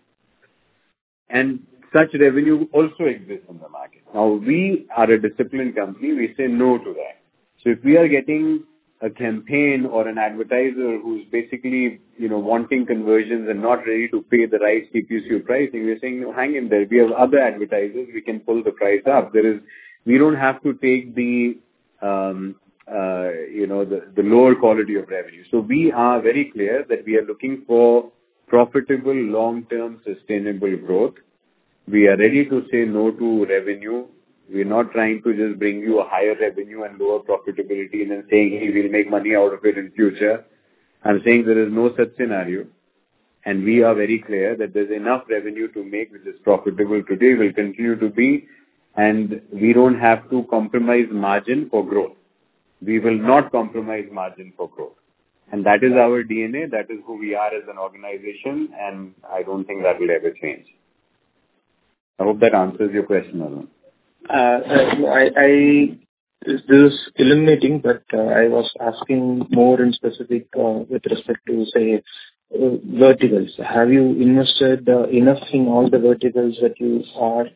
And such revenue also exists in the market. Now, we are a disciplined company, we say no to that. So if we are getting a campaign or an advertiser who's basically, you know, wanting conversions and not ready to pay the right C P C U pricing, we're saying, no, hang in there. We have other advertisers. We can pull the price up. There is, we don't have to take the, um, uh, you know, the, the lower quality of revenue. So we are very clear that we are looking for profitable, long-term, sustainable growth. We are ready to say no to revenue. We're not trying to just bring you a higher revenue and lower profitability and then saying, hey, we'll make money out of it in future. I'm saying there is no such scenario. And we are very clear that there's enough revenue to make which is profitable today, will continue to be, and we don't have to compromise margin for growth. We will not compromise margin for growth. And that is our D N A. That is who we are as an organization. And I don't think that will ever change. I hope that answers your question, Arun. Uh, I, I this is illuminating, but uh, I was asking more in specific uh, with respect to, say, uh, verticals. Have you invested uh, enough in all the verticals that you are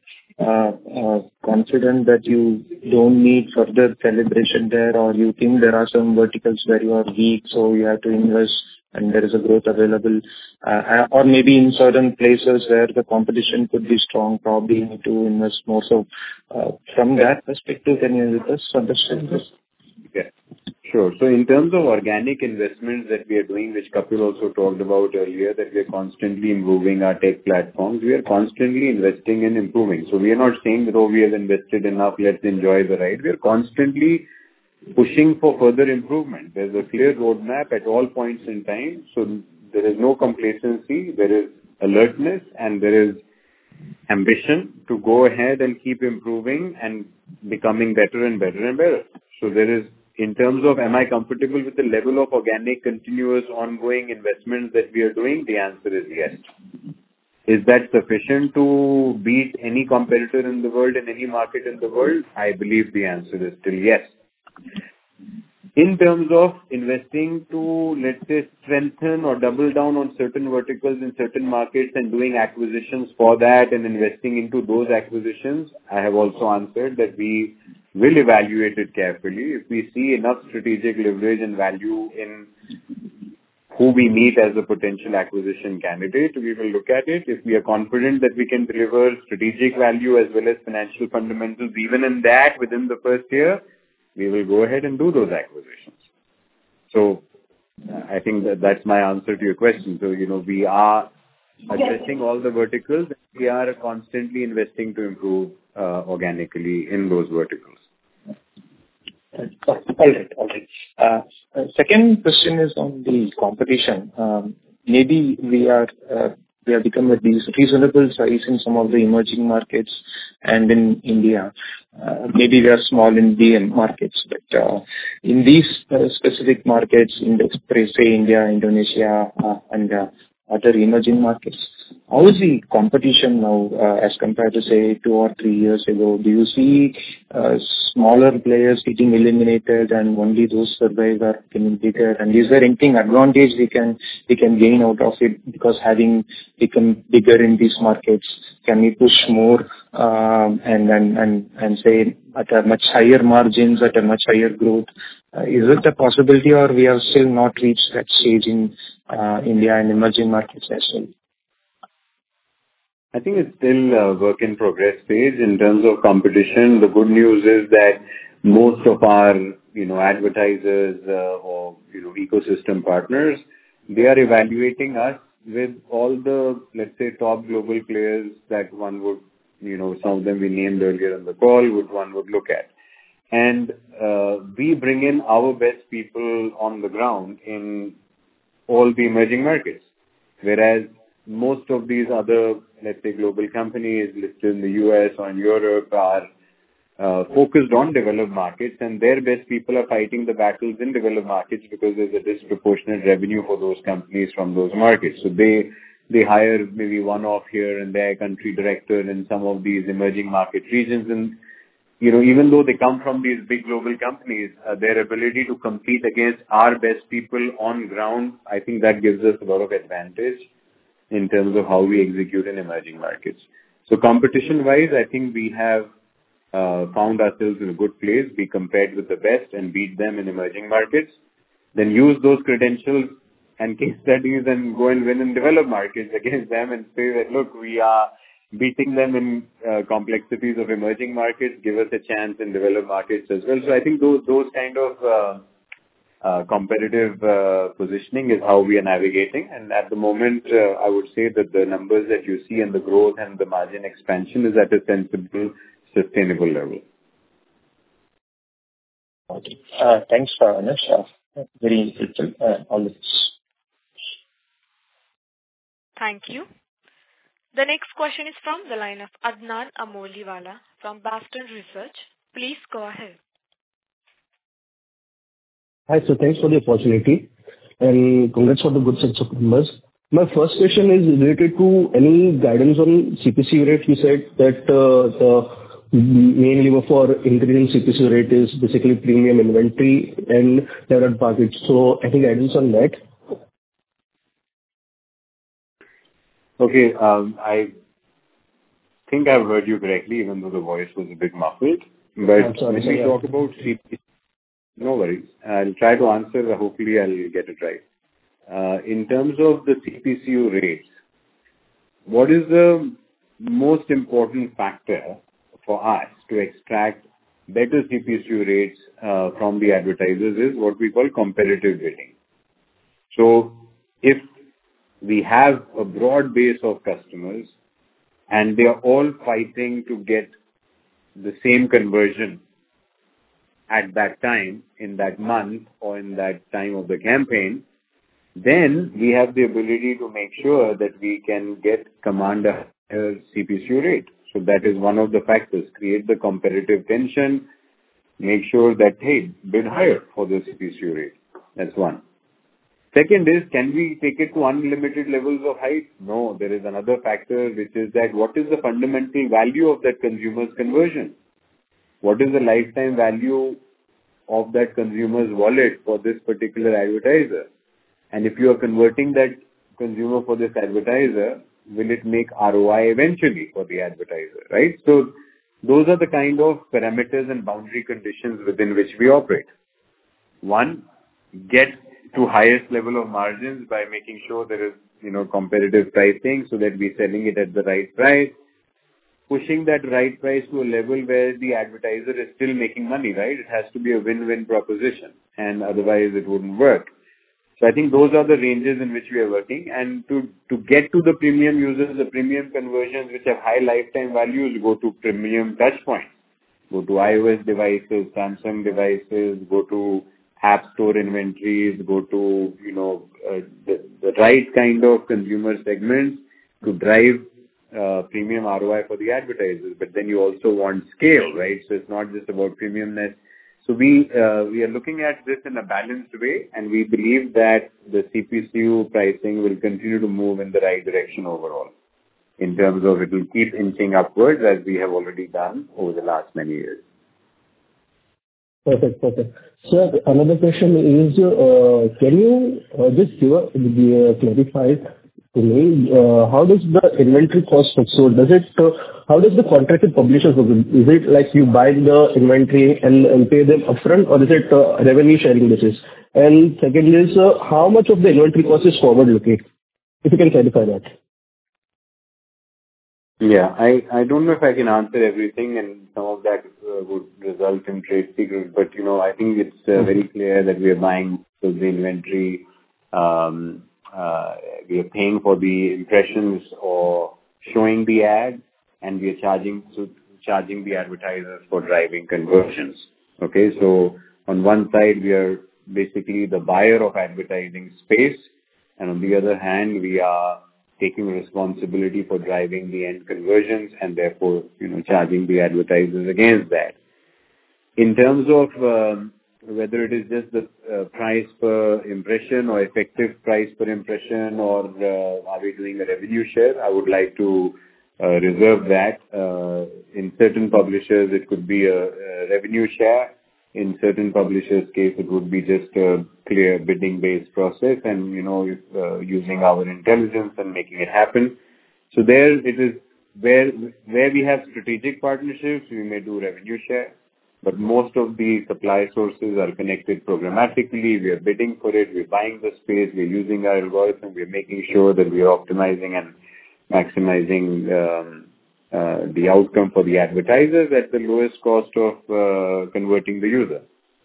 uh, uh, confident that you don't need further calibration there, or you think there are some verticals where you are weak, so you have to invest and there is a growth available, uh, or maybe in certain places where the competition could be strong, probably you need to invest more. So, uh, from that perspective, can you help us understand this? Yeah, sure. So in terms of organic investments that we are doing, which Kapil also talked about earlier, that we are constantly improving our tech platforms, we are constantly investing in improving. So we are not saying that, oh, we have invested enough, let's enjoy the ride. We are constantly pushing for further improvement. There's a clear roadmap at all points in time. So there is no complacency, there is alertness, and there is ambition to go ahead and keep improving and becoming better and better and better. So there is, in terms of am I comfortable with the level of organic, continuous, ongoing investments that we are doing, the answer is yes. Is that sufficient to beat any competitor in the world, in any market in the world? I believe the answer is still yes. In terms of investing to, let's say, strengthen or double down on certain verticals in certain markets and doing acquisitions for that and investing into those acquisitions, I have also answered that we will evaluate it carefully. If we see enough strategic leverage and value in who we meet as a potential acquisition candidate, we will look at it. If we are confident that we can deliver strategic value as well as financial fundamentals, even in that within the first year, we will go ahead and do those acquisitions. So I think that that's my answer to your question. So, you know, we are addressing all the verticals. We are constantly investing to improve uh, organically in those verticals. All right. All right. Uh, Second question is on the competition. Um, Maybe we are uh, we have become a reasonable size in some of the emerging markets and in India. Uh, Maybe we are small in D M markets, but uh, in these uh, specific markets, in the, say, India, Indonesia, uh, and uh, other emerging markets, how is the competition now uh, as compared to, say, two or three years ago? Do you see uh, smaller players getting eliminated and only those survive are getting bigger? And is there anything advantage we can we can gain out of it because having become bigger in these markets, can we push more um, and, and, and, and say at a much higher margins, at a much higher growth? Uh, is it a possibility, or we have still not reached that stage in uh, India and emerging markets as well? I think it's still a work in progress stage in terms of competition. The good news is that most of our, you know, advertisers uh, or, you know, ecosystem partners, they are evaluating us with all the, let's say, top global players that one would, you know, some of them we named earlier in the call, would one would look at. And uh, we bring in our best people on the ground in all the emerging markets, whereas most of these other, let's say, global companies listed in the U S or in Europe are uh, focused on developed markets, and their best people are fighting the battles in developed markets because there's a disproportionate revenue for those companies from those markets. So they they hire maybe one off here and there country director in some of these emerging market regions, and you know, even though they come from these big global companies, uh, their ability to compete against our best people on ground, I think that gives us a lot of advantage in terms of how we execute in emerging markets. So competition-wise, I think we have uh, found ourselves in a good place, be compared with the best and beat them in emerging markets, then use those credentials and case studies and go and win in developed markets against them and say that, look, we are beating them in uh, complexities of emerging markets, give us a chance in developed markets as well. So I think those, those kind of uh, Uh, competitive uh, positioning is how we are navigating. And at the moment, uh, I would say that the numbers that you see and the growth and the margin expansion is at a sensible, sustainable level. Okay. Uh, thanks, uh, Anush. Uh, very helpful. Uh, all this. Thank you. The next question is from the line of Adnan Amoliwala from Baston Research. Please go ahead. Hi, so thanks for the opportunity and congrats for the good sets of numbers. My first question is related to any guidance on C P C rate. You said that uh, the main lever for increasing C P C rate is basically premium inventory and developed markets. So any guidance on that? Okay, um, I think I've heard you correctly, even though the voice was a bit muffled. But I'm sorry, when sir. we Yeah. talk about C P C U, no worries. I'll try to answer. Hopefully, I'll get it right. Uh, in terms of the C P C U rates, what is the most important factor for us to extract better C P C U rates uh, from the advertisers is what we call competitive bidding. So if we have a broad base of customers and they are all fighting to get the same conversion at that time, in that month or in that time of the campaign, then we have the ability to make sure that we can get command a higher C P C U rate. So that is one of the factors. Create the competitive tension, make sure that, hey, bid higher for the C P C U rate. That's one. Second is, can we take it to unlimited levels of height? No, there is another factor, which is that what is the fundamental value of that consumer's conversion? What is the lifetime value of that consumer's wallet for this particular advertiser? And if you are converting that consumer for this advertiser, will it make R O I eventually for the advertiser, right? So those are the kind of parameters and boundary conditions within which we operate. One, get to highest level of margins by making sure there is, you know, competitive pricing so that we're selling it at the right price, pushing that right price to a level where the advertiser is still making money, right? It has to be a win-win proposition, and otherwise it wouldn't work. So I think those are the ranges in which we are working. And to, to get to the premium users, the premium conversions which have high lifetime values, go to premium touch points. Go to iOS devices, Samsung devices, go to App Store inventories, go to, you know, uh, the, the right kind of consumer segments to drive uh, premium R O I for the advertisers. But then you also want scale, right? So it's not just about premiumness. So we uh, we are looking at this in a balanced way, and we believe that the C P C U pricing will continue to move in the right direction overall, in terms of it will keep inching upwards as we have already done over the last many years. Perfect. Perfect. Sir, another question is, uh, can you uh, just give a, uh, clarify to me, uh, how does the inventory cost work? So does it, uh, how does the contracted publishers work? Is it like you buy the inventory and, and pay them upfront, or is it uh, revenue sharing basis? And second is, uh, how much of the inventory cost is forward looking? If you can clarify that. Yeah, I, I don't know if I can answer everything, and some of that uh, would result in trade secrets, but, you know, I think it's uh, very clear that we are buying the inventory, um, uh, we are paying for the impressions or showing the ad, and we are charging so charging the advertisers for driving conversions. Okay, so on one side, we are basically the buyer of advertising space, and on the other hand, we are taking responsibility for driving the end conversions and therefore, you know, charging the advertisers against that. In terms of um, whether it is just the uh, price per impression or effective price per impression, or uh, are we doing a revenue share, I would like to uh, reserve that. Uh, in certain publishers, it could be a, a revenue share. In certain publishers' case, it would be just a clear bidding-based process and, you know, uh, using our intelligence and making it happen. So there it is where, where we have strategic partnerships, we may do revenue share, but most of the supply sources are connected programmatically. We are bidding for it, we're buying the space, we're using our algorithm, we're making sure that we are optimizing and maximizing um, Uh, the outcome for the advertisers at the lowest cost of uh, converting the user.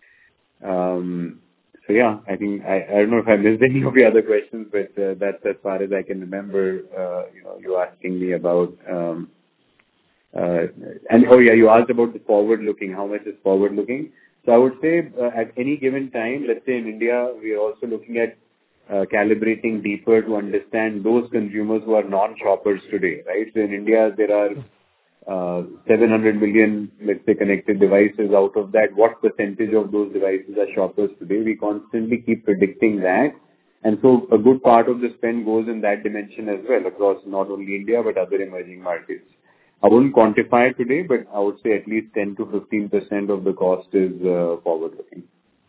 Um, so yeah, I think I, I don't know if I missed any of the other questions, but uh, that's as far as I can remember. Uh, you know, you asking me about um, uh, and oh yeah, you asked about the forward-looking. How much is forward-looking? So I would say uh, at any given time, let's say in India, we are also looking at Uh, calibrating deeper to understand those consumers who are non-shoppers today, right? So in India, there are uh, seven hundred million, let's say, connected devices. Out of that, what percentage of those devices are shoppers today? We constantly keep predicting that. And so a good part of the spend goes in that dimension as well, across not only India, but other emerging markets. I wouldn't quantify it today, but I would say at least ten to fifteen percent of the cost is uh, forward-looking.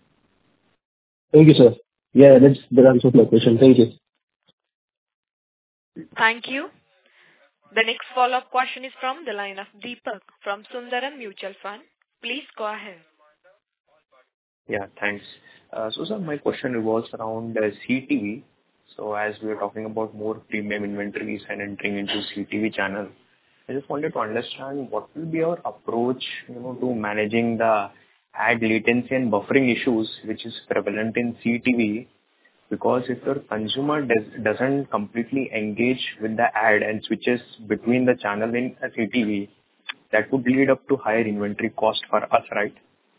Thank you, sir. Yeah, that's, that answers my question. Thank you. Thank you. The next follow-up question is from the line of Deepak from Sundaram Mutual Fund. Please go ahead. Yeah, thanks. Uh, so, sir, my question revolves around uh, C T V. So, as we are talking about more premium inventories and entering into C T V channel, I just wanted to understand what will be our approach, you know, to managing the ad latency and buffering issues which is prevalent in C T V. Because if your consumer does, doesn't completely engage with the ad and switches between the channel in a C T V, that would lead up to higher inventory cost for us, right?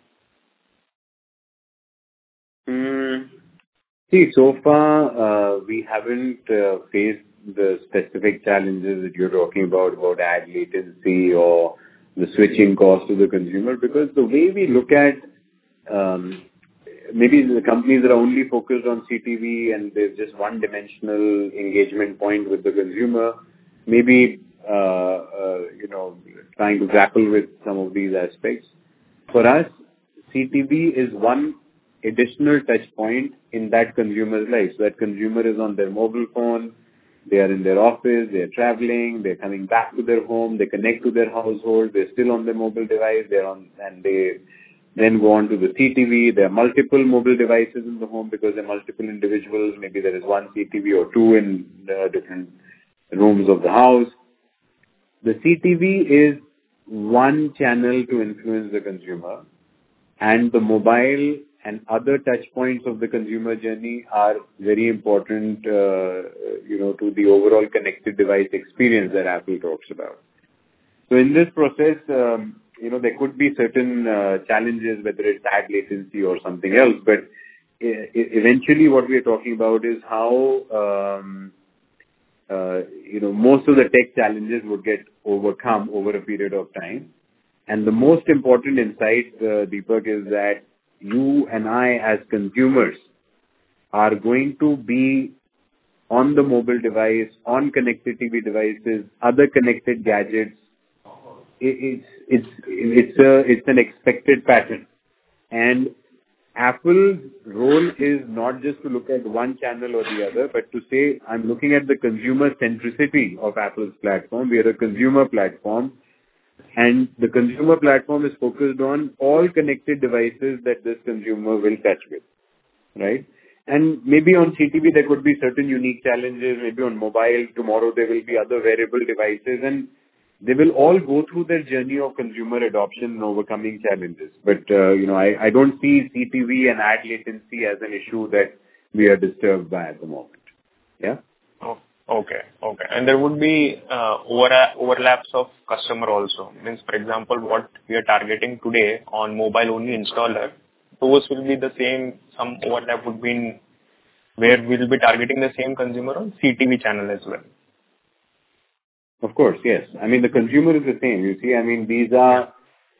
Mm. See, so far, uh, we haven't uh, faced the specific challenges that you're talking about, about ad latency or the switching cost to the consumer, because the way we look at um, maybe the companies that are only focused on C T V and there's just one-dimensional engagement point with the consumer, maybe, uh, uh, you know, trying to grapple with some of these aspects. For us, C T V is one additional touch point in that consumer's life. So that consumer is on their mobile phone, they are in their office, they are traveling, they're coming back to their home, they connect to their household, they're still on their mobile device, they're on, and they then go on to the C T V. There are multiple mobile devices in the home because there are multiple individuals. Maybe there is one C T V or two in uh, different rooms of the house. The C T V is one channel to influence the consumer, and the mobile and other touch points of the consumer journey are very important, uh, you know, to the overall connected device experience that Apple talks about. So in this process, um, you know, there could be certain uh, challenges, whether it's ad latency or something else, but e- eventually what we are talking about is how, um, uh, you know, most of the tech challenges would get overcome over a period of time. And the most important insight, uh, Deepak, is that you and I as consumers are going to be on the mobile device, on connected T V devices, other connected gadgets. It's it's it's a it's an expected pattern, and Apple's role is not just to look at one channel or the other, but to say I'm looking at the consumer centricity of Apple's platform. We are a consumer platform, and the consumer platform is focused on all connected devices that this consumer will touch with, right? And maybe on C T V there could be certain unique challenges. Maybe on mobile tomorrow there will be other wearable devices, and they will all go through their journey of consumer adoption and overcoming challenges. But, uh, you know, I, I don't see C T V and ad latency as an issue that we are disturbed by at the moment. Yeah? Oh, okay. Okay. And there would be uh, over- overlaps of customer also. Means, for example, what we are targeting today on mobile-only installer, those will be the same, some overlap would be in where we will be targeting the same consumer on C T V channel as well. Of course, yes. I mean, the consumer is the same. You see, I mean, these are,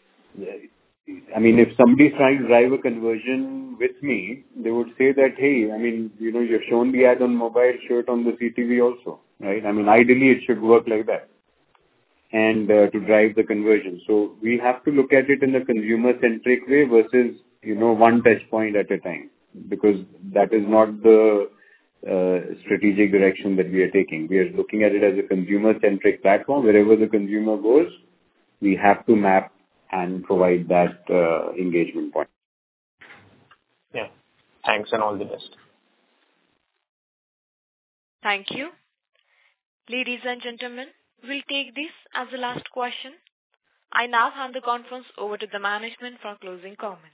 I mean, if somebody's trying to drive a conversion with me, they would say that, hey, I mean, you know, you've shown the ad on mobile, show it on the C T V also, right? I mean, ideally it should work like that, and uh, to drive the conversion. So we have to look at it in a consumer-centric way versus, you know, one touch point at a time, because that is not the Uh, strategic direction that we are taking. We are looking at it as a consumer-centric platform. Wherever the consumer goes, we have to map and provide that uh, engagement point. Yeah. Thanks and all the best. Thank you. Ladies and gentlemen, we'll take this as the last question. I now hand the conference over to the management for closing comments.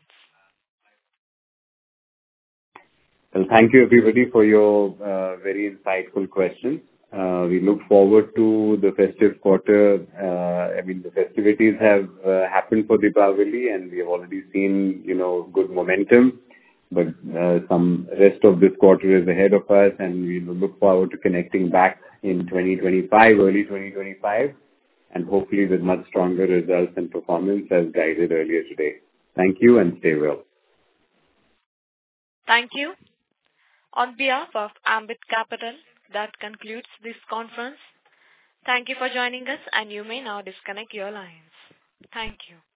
Well, thank you everybody for your uh, very insightful questions. Uh, we look forward to the festive quarter. Uh, I mean, the festivities have uh, happened for Deepavali, and we have already seen, you know, good momentum. But uh, some rest of this quarter is ahead of us, and we look forward to connecting back in twenty twenty-five, early twenty twenty-five, and hopefully with much stronger results and performance as guided earlier today. Thank you and stay well. Thank you. On behalf of Ambit Capital, that concludes this conference. Thank you for joining us, and you may now disconnect your lines. Thank you.